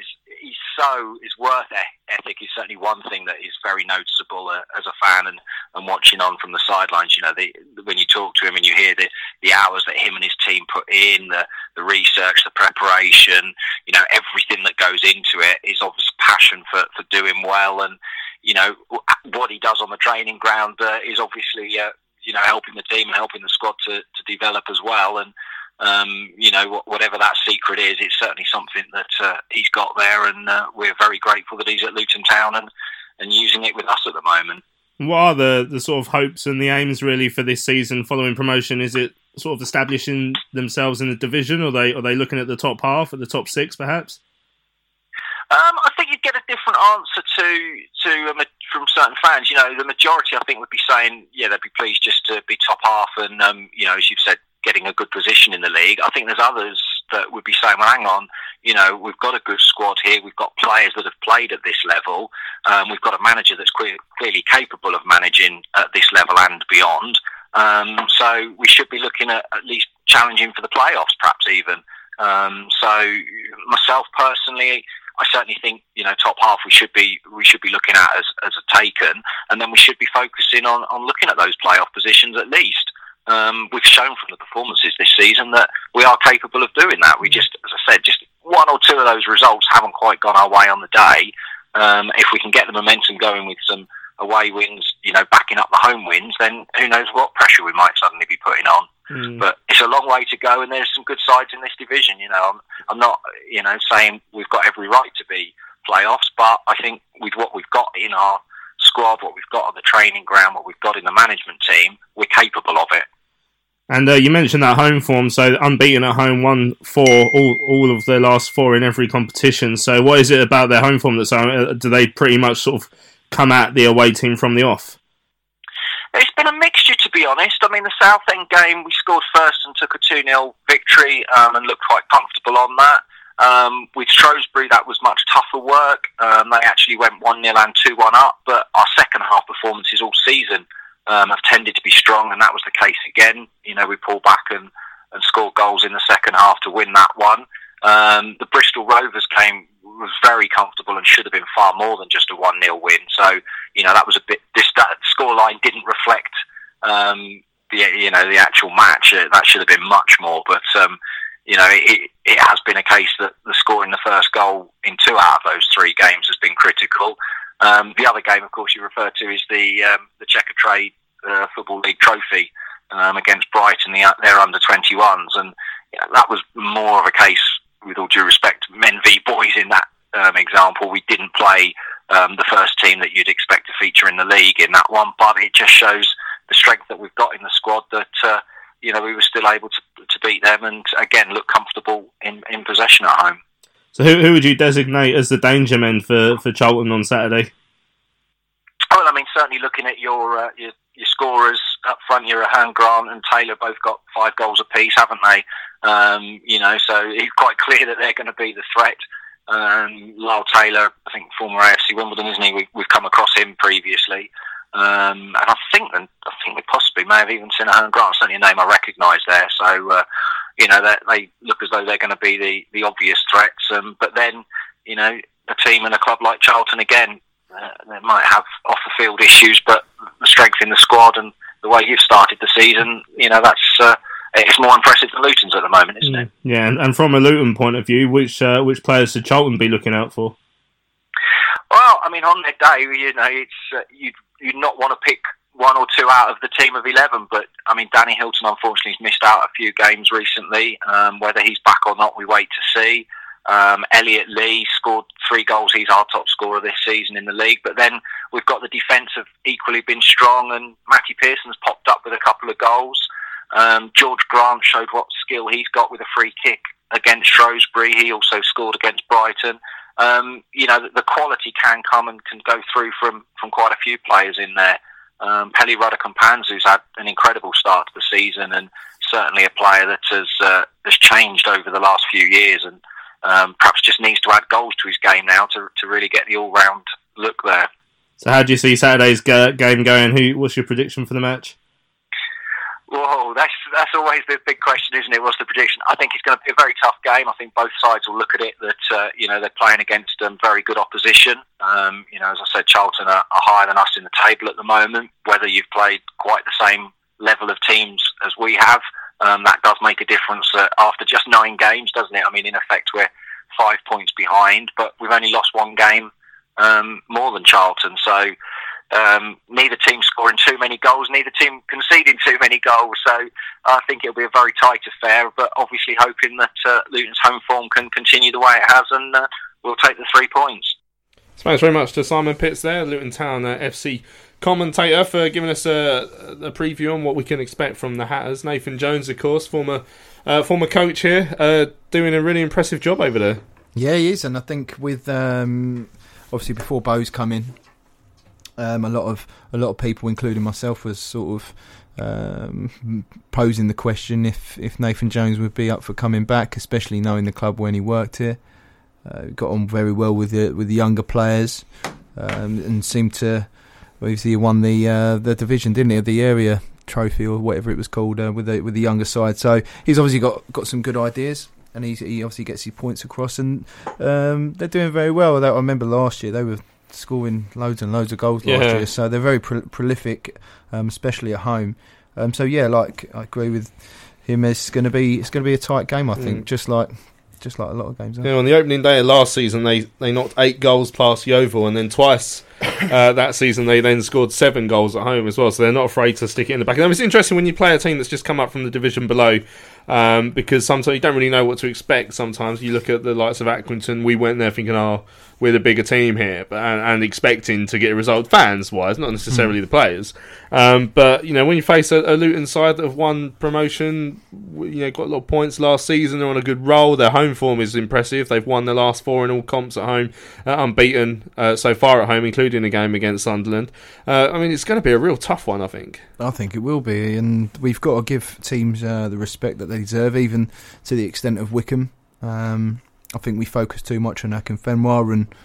his work ethic is certainly one thing that is very noticeable as a fan and watching on from the sidelines. When you talk to him and you hear the hours that him and his team put in, the research, the preparation, everything that goes into it, his obvious passion for doing well, and what he does on the training ground is obviously helping the team and helping the squad to develop as well. And whatever that secret is, it's certainly something that he's got there, and we're very grateful that he's at Luton Town and using it with us at the moment. What are the sort of hopes and the aims really for this season following promotion? Is it sort of establishing themselves in the division, or are they looking at the top half, at the top 6 perhaps? I think you'd get a different answer from certain fans. The majority, I think, would be saying, yeah, they'd be pleased just to be top half and, as you've said, getting a good position in the league. I think there's others that would be saying, well, hang on, we've got a good squad here. We've got players that have played at this level. We've got a manager that's clearly capable of managing at this level and beyond. So we should be looking at least challenging for the playoffs, perhaps even. So myself personally, I certainly think top half we should be looking at as a taken, and then we should be focusing on looking at those playoff positions at least. We've shown from the performances this season that we are capable of doing that. We just, as I said, just 1 or 2 of those results haven't quite gone our way on the day. If we can get the momentum going with some away wins, backing up the home wins, then who knows what pressure we might suddenly be putting on. But it's a long way to go, and there's some good sides in this division. I'm not, saying we've got every right to be playoffs, but I think with what we've got in our squad, what we've got on the training ground, what we've got in the management team, we're capable of it. And you mentioned that home form, so unbeaten at home, won 4, all of their last 4 in every competition. So what is it about their home form do they pretty much sort of come at the away team from the off? It's been a mixture, to be honest. I mean, the Southend game, we scored first and took a 2-0 victory and looked quite comfortable on that. With Shrewsbury, that was much tougher work. They actually went 1-0 and 2-1 up, but our second half performances all season have tended to be strong, and that was the case again. We pulled back and and scored goals in the second half to win that one. The Bristol Rovers game was very comfortable and should have been far more than just a 1-0 win. So, that was a bit. That scoreline didn't reflect the actual match. That should have been much more. But it has been a case that the scoring the first goal in 2 out of those 3 games has been critical. The other game, of course, you referred to is the Checkatrade Football League Trophy against Brighton, their under-21s, and that was more of a case, with all due respect, men v boys in that example. We didn't play the first team that you'd expect to feature in the league in that one, but it just shows the strength that we've got in the squad that we were still able to beat them and again look comfortable in possession at home. So who would you designate as the danger men for Charlton on Saturday? Well, I mean, certainly looking at your scorers up front, your Ahern, Grant and Taylor both got 5 goals apiece, haven't they? So it's quite clear that they're going to be the threat. Lyle Taylor, I think former AFC Wimbledon, isn't he? We've come across him previously. And I think we possibly may have even seen Ahern Grant, certainly a name I recognise there. So, they look as though they're going to be the obvious threats. But then, a team and a club like Charlton, again, they might have off-the-field issues, but the strength in the squad and the way you've started the season, that's it's more impressive than Luton's at the moment, isn't it? Yeah, and from a Luton point of view, which players should Charlton be looking out for? Well, I mean, on their day, it's you'd not want to pick 1 or 2 out of the team of 11, but I mean, Danny Hilton unfortunately has missed out a few games recently. Whether he's back or not, we wait to see. Elliot Lee scored 3 goals. He's our top scorer this season in the league. But then we've got the defence have equally been strong, and Matty Pearson's popped up with a couple of goals. George Grant showed what skill he's got with a free kick against Shrewsbury. He also scored against Brighton. The quality can come and can go through from quite a few players in there. Peli Radakampanzu's had an incredible start to the season, and certainly a player that has changed over the last few years, and perhaps just needs to add goals to his game now to really get the all-round look there. So how do you see Saturday's game going? What's your prediction for the match? Whoa, that's always the big question, isn't it? What's the prediction? I think it's going to be a very tough game. I think both sides will look at it that they're playing against very good opposition. As I said, Charlton are higher than us in the table at the moment. Whether you've played quite the same level of teams as we have, that does make a difference after just 9 games, doesn't it? I mean, in effect, we're 5 points behind, but we've only lost 1 game more than Charlton. So neither team scoring too many goals, neither team conceding too many goals. So I think it'll be a very tight affair, but obviously hoping that Luton's home form can continue the way it has, and we'll take the 3 points. Thanks very much to Simon Pitts there, Luton Town FC commentator, for giving us a preview on what we can expect from the Hatters. Nathan Jones, of course, former coach here, doing a really impressive job over there. Yeah, he is, and I think with obviously before Bo's come in, a lot of people, including myself, was sort of posing the question if Nathan Jones would be up for coming back, especially knowing the club when he worked here. Got on very well with the younger players, and seemed to. Obviously, he won the division, didn't he? The area trophy or whatever it was called with the younger side. So he's obviously got some good ideas, and he obviously gets his points across, and they're doing very well. I remember last year they were scoring loads and loads of goals last year, so they're very prolific, especially at home. So yeah, I agree with him. It's going to be a tight game, I think, just like a lot of games. On the opening day of last season, they knocked 8 goals past Yeovil, and then twice that season they then scored 7 goals at home as well. So they're not afraid to stick it in the back. And it's interesting when you play a team that's just come up from the division below, because sometimes you don't really know what to expect. Sometimes you look at the likes of Accrington. We went there thinking, we're the bigger team here, and expecting to get a result fans-wise, not necessarily the players. But when you face a Luton side that have won promotion, got a lot of points last season, they're on a good roll. Their home form is impressive. They've won their last 4 in all comps at home, unbeaten so far at home, including a game against Sunderland. It's going to be a real tough one, I think. I think it will be, and we've got to give teams the respect that they deserve, even to the extent of Wycombe. I think we focus too much on Akinfenwa, and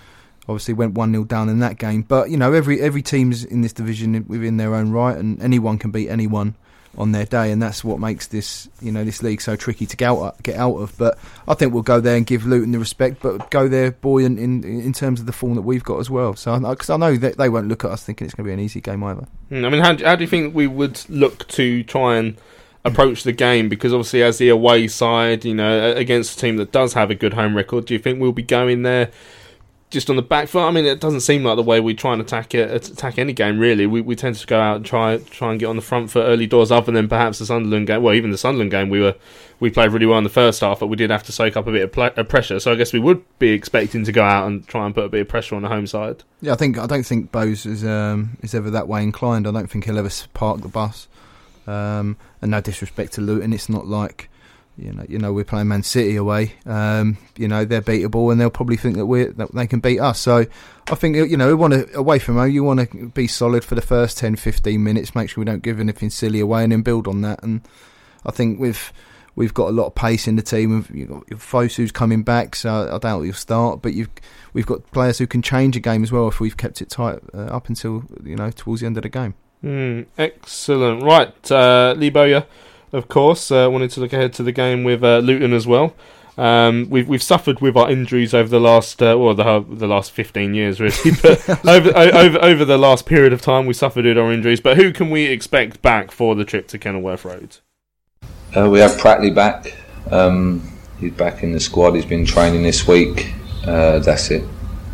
obviously went 1-0 down in that game. But, you know, every team's in this division within their own right, and anyone can beat anyone on their day, and that's what makes this, you know, this league so tricky to get out of. But I think we'll go there and give Luton the respect, but go there buoyant in terms of the form that we've got as well. So, because I know that they won't look at us thinking it's going to be an easy game either. I mean, how do you think we would look to try and approach the game? Because obviously, as the away side, you know, against a team that does have a good home record, do you think we'll be going there just on the back foot? I mean, it doesn't seem like the way we try and attack any game, really. We tend to go out and try and get on the front foot early doors, other than perhaps the Sunderland game. Well, even the Sunderland game, we played really well in the first half, but we did have to soak up a bit of pressure. So I guess we would be expecting to go out and try and put a bit of pressure on the home side. Yeah, I don't think Bose is ever that way inclined. I don't think he'll ever park the bus. And no disrespect to Luton, it's not like, you know, we're playing Man City away. You know, they're beatable, and they'll probably think that they can beat us. So I think, you know, we want to, away from home, you want to be solid for the first 10-15 minutes, make sure we don't give anything silly away, and then build on that. And I think we've got a lot of pace in the team. You've got Fosu's coming back, so I doubt he'll start. But we've got players who can change a game as well if we've kept it tight up until, you know, towards the end of the game. Excellent. Right, Lee Bowyer, of course, wanted to look ahead to the game with Luton as well. We've suffered with our injuries over the last the last 15 years, really. But over the last period of time, we suffered with our injuries. But who can we expect back for the trip to Kenilworth Road? We have Pratley back. He's back in the squad. He's been training this week. That's it.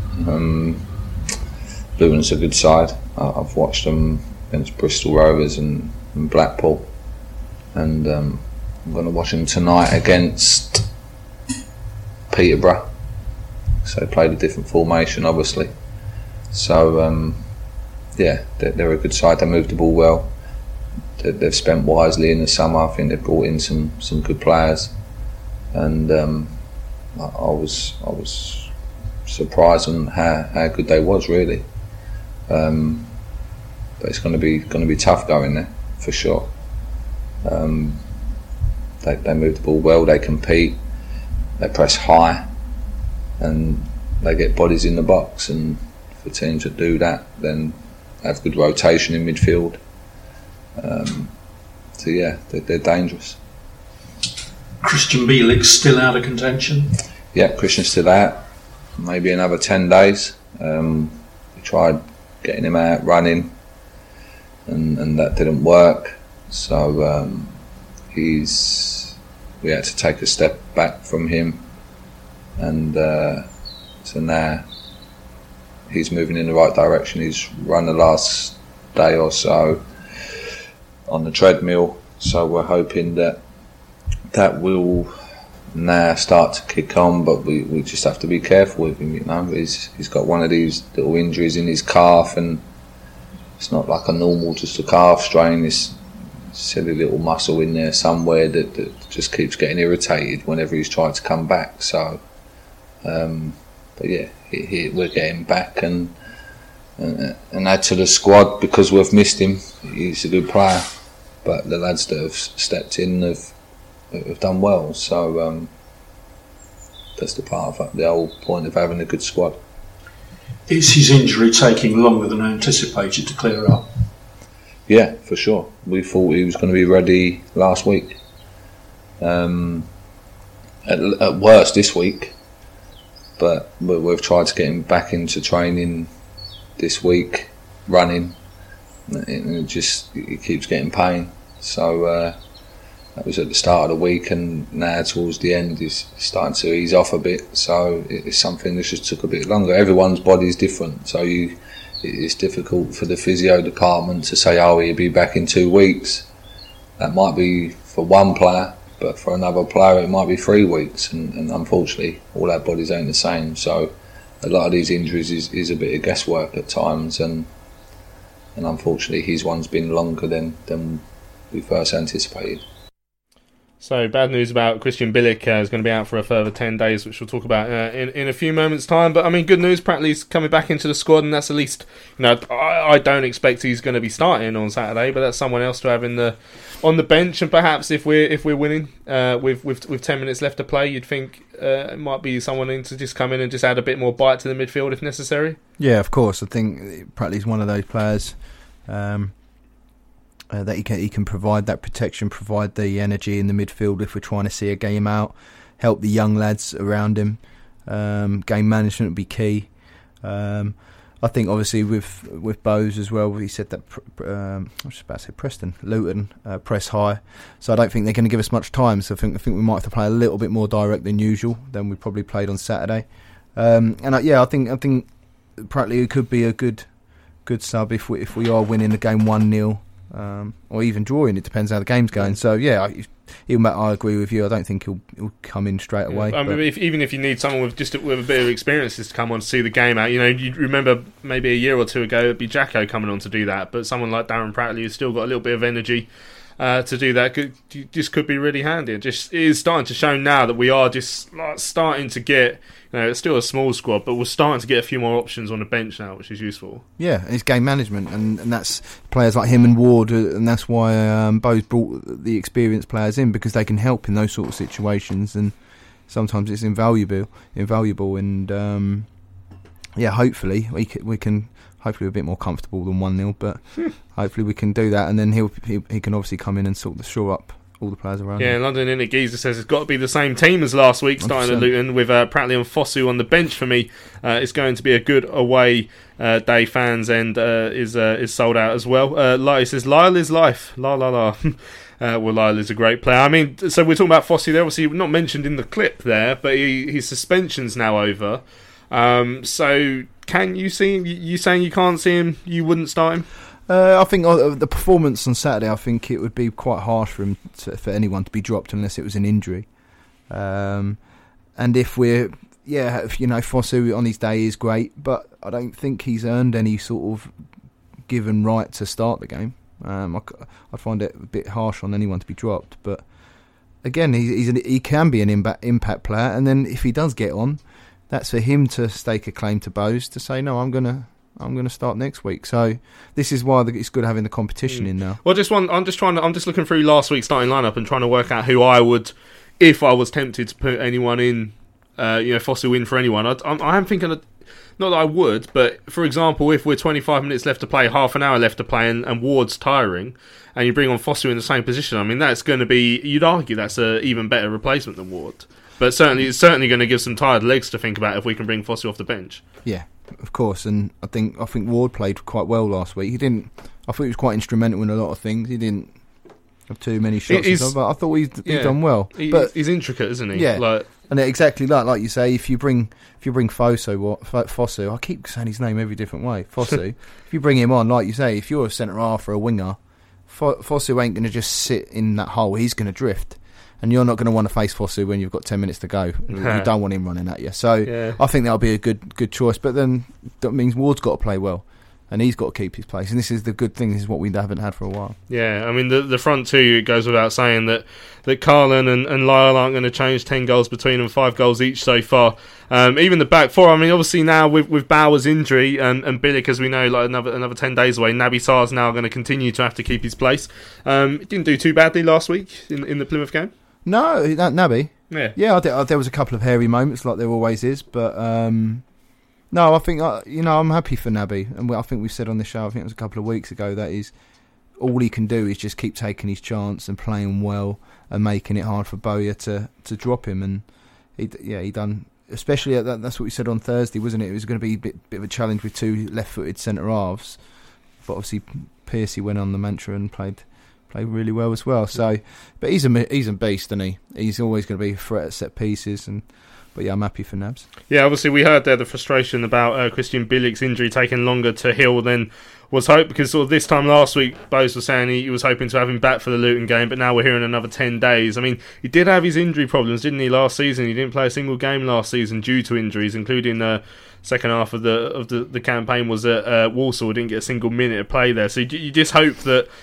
Luton's a good side. I've watched them against Bristol Rovers and Blackpool, and I'm going to watch them tonight against Peterborough. So they played a different formation, obviously. So they're a good side. They move the ball well. They've spent wisely in the summer. I think they've brought in some good players, and I was surprised on how good they was, really. But it's going to be tough going there for sure. They move the ball well. They compete. They press high, and they get bodies in the box. And for teams that do that, then have good rotation in midfield. So yeah, they're dangerous. Christian Bielik's still out of contention? Yeah, Christian's still out. Maybe another 10 days. We tried getting him out running, and that didn't work. So we had to take a step back from him, and so now he's moving in the right direction. He's run the last day or so on the treadmill, so we're hoping that will now start to kick on, but we just have to be careful with him, you know. He's got one of these little injuries in his calf, and it's not like a normal, just a calf strain. This silly little muscle in there somewhere that just keeps getting irritated whenever he's trying to come back. So but yeah, we're getting back and add to the squad, because we've missed him. He's a good player, but the lads that have stepped in have done well. So that's the part of the whole point of having a good squad. Is his injury taking longer than anticipated to clear up? Yeah, for sure. We thought he was going to be ready last week. At worst this week, but we've tried to get him back into training this week, running, and it keeps getting pain. So that was at the start of the week, and now towards the end he's starting to ease off a bit. So it's something that just took a bit longer. Everyone's body is different, so it's difficult for the physio department to say, oh, he'll be back in 2 weeks. That might be for one player, but for another player it might be 3 weeks, and unfortunately all our bodies ain't the same. So a lot of these injuries is a bit of guesswork at times, and unfortunately his one's been longer than we first anticipated. So bad news about Christian Bilic is going to be out for a further 10 days, which we'll talk about in a few moments' time. But I mean, good news, Pratley's coming back into the squad, and that's at least, I don't expect he's going to be starting on Saturday, but that's someone else to have on the bench. And perhaps if we're winning with 10 minutes left to play, you'd think it might be someone in to just come in and just add a bit more bite to the midfield if necessary. Yeah, of course. I think Pratley's one of those players. That he can provide that protection, provide the energy in the midfield if we're trying to see a game out, help the young lads around him. Game management would be key. I think obviously with Bowes as well, he said that I was about to say Preston, Luton press high, so I don't think they're going to give us much time. So I think we might have to play a little bit more direct than usual than we probably played on Saturday. I think Pratley could be a good sub if we are winning the game 1-0. Or even drawing. It depends how the game's going. So yeah, I agree with you. I don't think he'll come in straight away. I mean, even if you need someone with a bit of experience to come on to see the game out, you remember maybe a year or two ago it'd be Jacko coming on to do that. But someone like Darren Pratley who's still got a little bit of energy to do that could be really handy. It is starting to show now that we are just starting to get. It's still a small squad, but we're starting to get a few more options on the bench now, which is useful. Yeah, it's game management, and that's players like him and Ward, and that's why Bowes brought the experienced players in, because they can help in those sort of situations, and sometimes it's invaluable. And hopefully we can. Hopefully, we're a bit more comfortable than 1-0, but hopefully we can do that, and then he can obviously come in and sort of shore up all the players around. Yeah, London Init Geezer says it's got to be the same team as last week, starting 100%. At Luton with Pratley and Fosu on the bench. For me, it's going to be a good away day, fans, and is sold out as well. Lyle says Lyle is life, la la la. Well, Lyle is a great player. I mean, so we're talking about Fosu there. Obviously, not mentioned in the clip there, but his suspension's now over. So can you see him? You saying you can't see him? You wouldn't start him? I think the performance on Saturday, I think it would be quite harsh for him for anyone to be dropped unless it was an injury. And if Fosu on his day is great, but I don't think he's earned any sort of given right to start the game. I'd find it a bit harsh on anyone to be dropped. But again, he can be an impact player, and then if he does get on, that's for him to stake a claim to Bowes to say, no, I'm going to start next week. So this is why it's good having the competition in now. Well, I'm just looking through last week's starting lineup and trying to work out who I would, if I was tempted to put anyone in, Fosu in for anyone. I am thinking, not that I would, but for example, if we're 25 minutes left to play, half an hour left to play, and Ward's tiring, and you bring on Fosu in the same position, I mean, that's going to be, you'd argue that's an even better replacement than Ward. But it's certainly going to give some tired legs to think about if we can bring Fosu off the bench. Yeah, of course, and I think Ward played quite well last week. I thought he was quite instrumental in a lot of things. He didn't have too many shots, but I thought he'd done well. But he's intricate, isn't he? Yeah, and exactly like you say, if you bring Fosu, I keep saying his name every different way. Fosu, if you bring him on, like you say, if you're a centre half or a winger, Fosu ain't going to just sit in that hole. He's going to drift. And you're not going to want to face Fosu when you've got 10 minutes to go. You don't want him running at you. So I think that'll be a good choice. But then that means Ward's got to play well. And he's got to keep his place. And this is the good thing. This is what we haven't had for a while. Yeah, I mean, the front two, it goes without saying that Carlin and Lyle aren't going to change. 10 goals between them, 5 goals each so far. Even the back four, I mean, obviously now with Bauer's injury and Bilic, as we know, like another 10 days away, Naby Sarr's now going to continue to have to keep his place. It didn't do too badly last week in the Plymouth game. No, Naby. Yeah. There was a couple of hairy moments, like there always is, but no, I think I'm happy for Naby, and I think we said on the show, I think it was a couple of weeks ago, that is all he can do is just keep taking his chance and playing well and making it hard for Bowyer to drop him, and he done. Especially that's what we said on Thursday, wasn't it? It was going to be a bit of a challenge with two left-footed centre halves, but obviously Pearcey went on the mantra and played really well as well. So, but he's a beast, isn't he? He's always going to be a threat at set pieces, but yeah, I'm happy for Nabs. Yeah, obviously we heard there the frustration about Christian Bilic's injury taking longer to heal than was hoped, because sort of this time last week Bowes was saying he was hoping to have him back for the Luton game, but now we're hearing another 10 days. I mean, he did have his injury problems, didn't he, last season? He didn't play a single game last season due to injuries, including second half of the campaign was at Walsall. Didn't get a single minute of play there, so you just hope that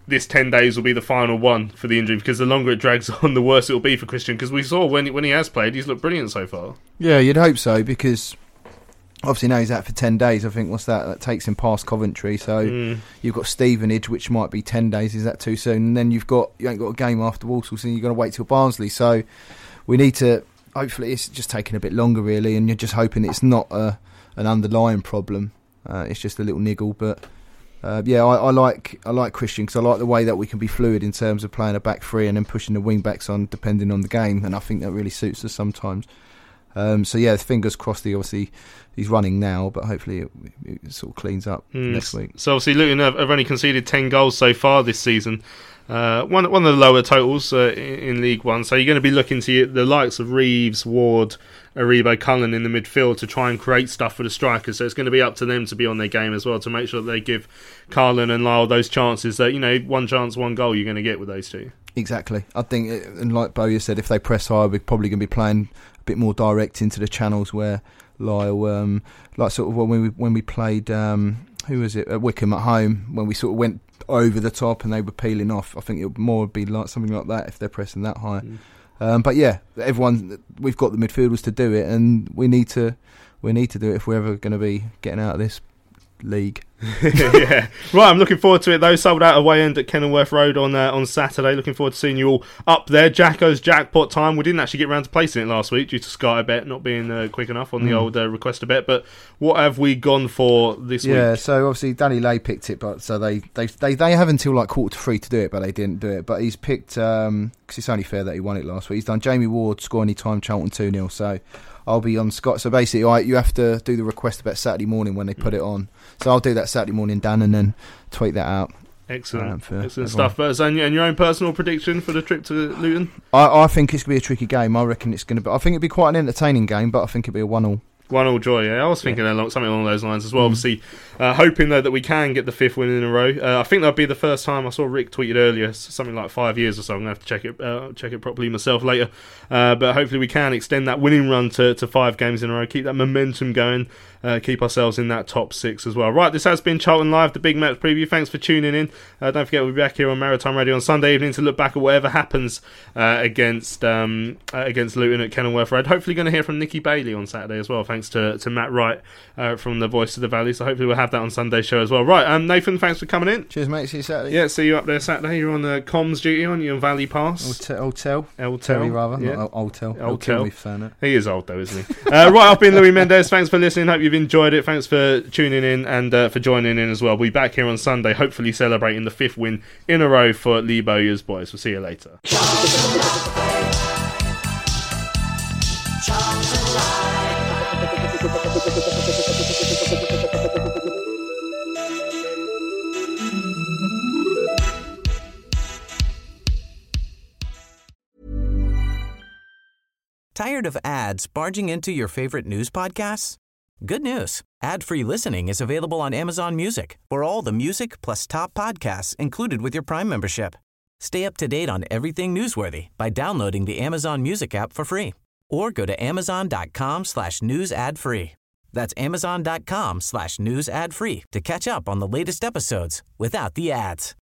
this 10 days will be the final one for the injury, because the longer it drags on, the worse it will be for Christian, because we saw when he has played, he's looked brilliant so far. Yeah, you'd hope so, because obviously now he's out for 10 days. I think, that takes him past Coventry, so you've got Stevenage, which might be 10 days. Is that too soon? And then you ain't got a game after Walsall, so you're going to wait till Barnsley. So we need to, hopefully it's just taking a bit longer really, and you're just hoping it's not an underlying problem. It's just a little niggle, but I like Christian, because I like the way that we can be fluid in terms of playing a back three and then pushing the wing backs on depending on the game, and I think that really suits us sometimes. Fingers crossed. Obviously he's running now, but hopefully it sort of cleans up next week. So obviously Luton have only conceded 10 goals so far this season. One of the lower totals in League One. So you're going to be looking to the likes of Reeves, Ward, Aribo, Cullen in the midfield to try and create stuff for the strikers. So it's going to be up to them to be on their game as well, to make sure that they give Carlin and Lyle those chances that, one chance, one goal you're going to get with those two. Exactly. I think, and like Bowyer said, if they press high, we're probably going to be playing a bit more direct into the channels where Lyle, when we played, who was it, at Wickham at home, when we sort of went over the top and they were peeling off. I think it would more be like something like that if they're pressing that high. But yeah, we've got the midfielders to do it, and we need to do it if we're ever going to be getting out of this league. Yeah, right. I'm looking forward to it though. Sold out away end at Kenilworth Road on Saturday. Looking forward to seeing you all up there. Jacko's jackpot time. We didn't actually get around to placing it last week due to Sky Bet not being quick enough on the old request a bet. But what have we gone for this week? Yeah, so obviously Danny Lay picked it, but so they have until like 2:45 to do it, but they didn't do it. But he's picked because it's only fair that he won it last week. He's done Jamie Ward score any time, Charlton 2-0. So I'll be on Scott. So basically, you have to do the request about Saturday morning when they put it on. So I'll do that Saturday morning, Dan, and then tweet that out. Excellent, excellent stuff. And your own personal prediction for the trip to Luton? I think it's going to be a tricky game. I reckon it's going to be. I think it'll be quite an entertaining game, but I think it'll be a 1-1. 1-1 draw, yeah. I was thinking something along those lines as well. Obviously, hoping though that we can get the 5th win in a row. I think that'll be the first time. I saw Rick tweeted earlier, something like 5 years or so. I'm gonna have to check it properly myself later. But hopefully we can extend that winning run to 5 games in a row. Keep that momentum going. Keep ourselves in that top 6 as well. Right, this has been Charlton Live, the big match preview. Thanks for tuning in. Don't forget we'll be back here on Maritime Radio on Sunday evening to look back at whatever happens against Luton at Kenilworth Road. Hopefully going to hear from Nicky Bailey on Saturday as well, thanks to Matt Wright from the Voice of the Valley. So hopefully we'll have that on Sunday's show as well. Right, Nathan, thanks for coming in. Cheers, mate. See you Saturday. Yeah, see you up there Saturday. You're on the comms duty, aren't you, on Valley Pass? Old-Tel, rather. Yeah. Not Old-Tel. Old-Tel. Me for saying it. He is old though, isn't he? Right, I've been Louis Mendes. Thanks for listening. Hope you've enjoyed it. Thanks for tuning in and for joining in as well. We'll be back here on Sunday, hopefully celebrating the 5th win in a row for Lee Bowyer's boys. We'll see you later. Tired of ads barging into your favorite news podcasts? Good news. Ad-free listening is available on Amazon Music for all the music plus top podcasts included with your Prime membership. Stay up to date on everything newsworthy by downloading the Amazon Music app for free or go to amazon.com/news ad free. That's amazon.com/news ad free to catch up on the latest episodes without the ads.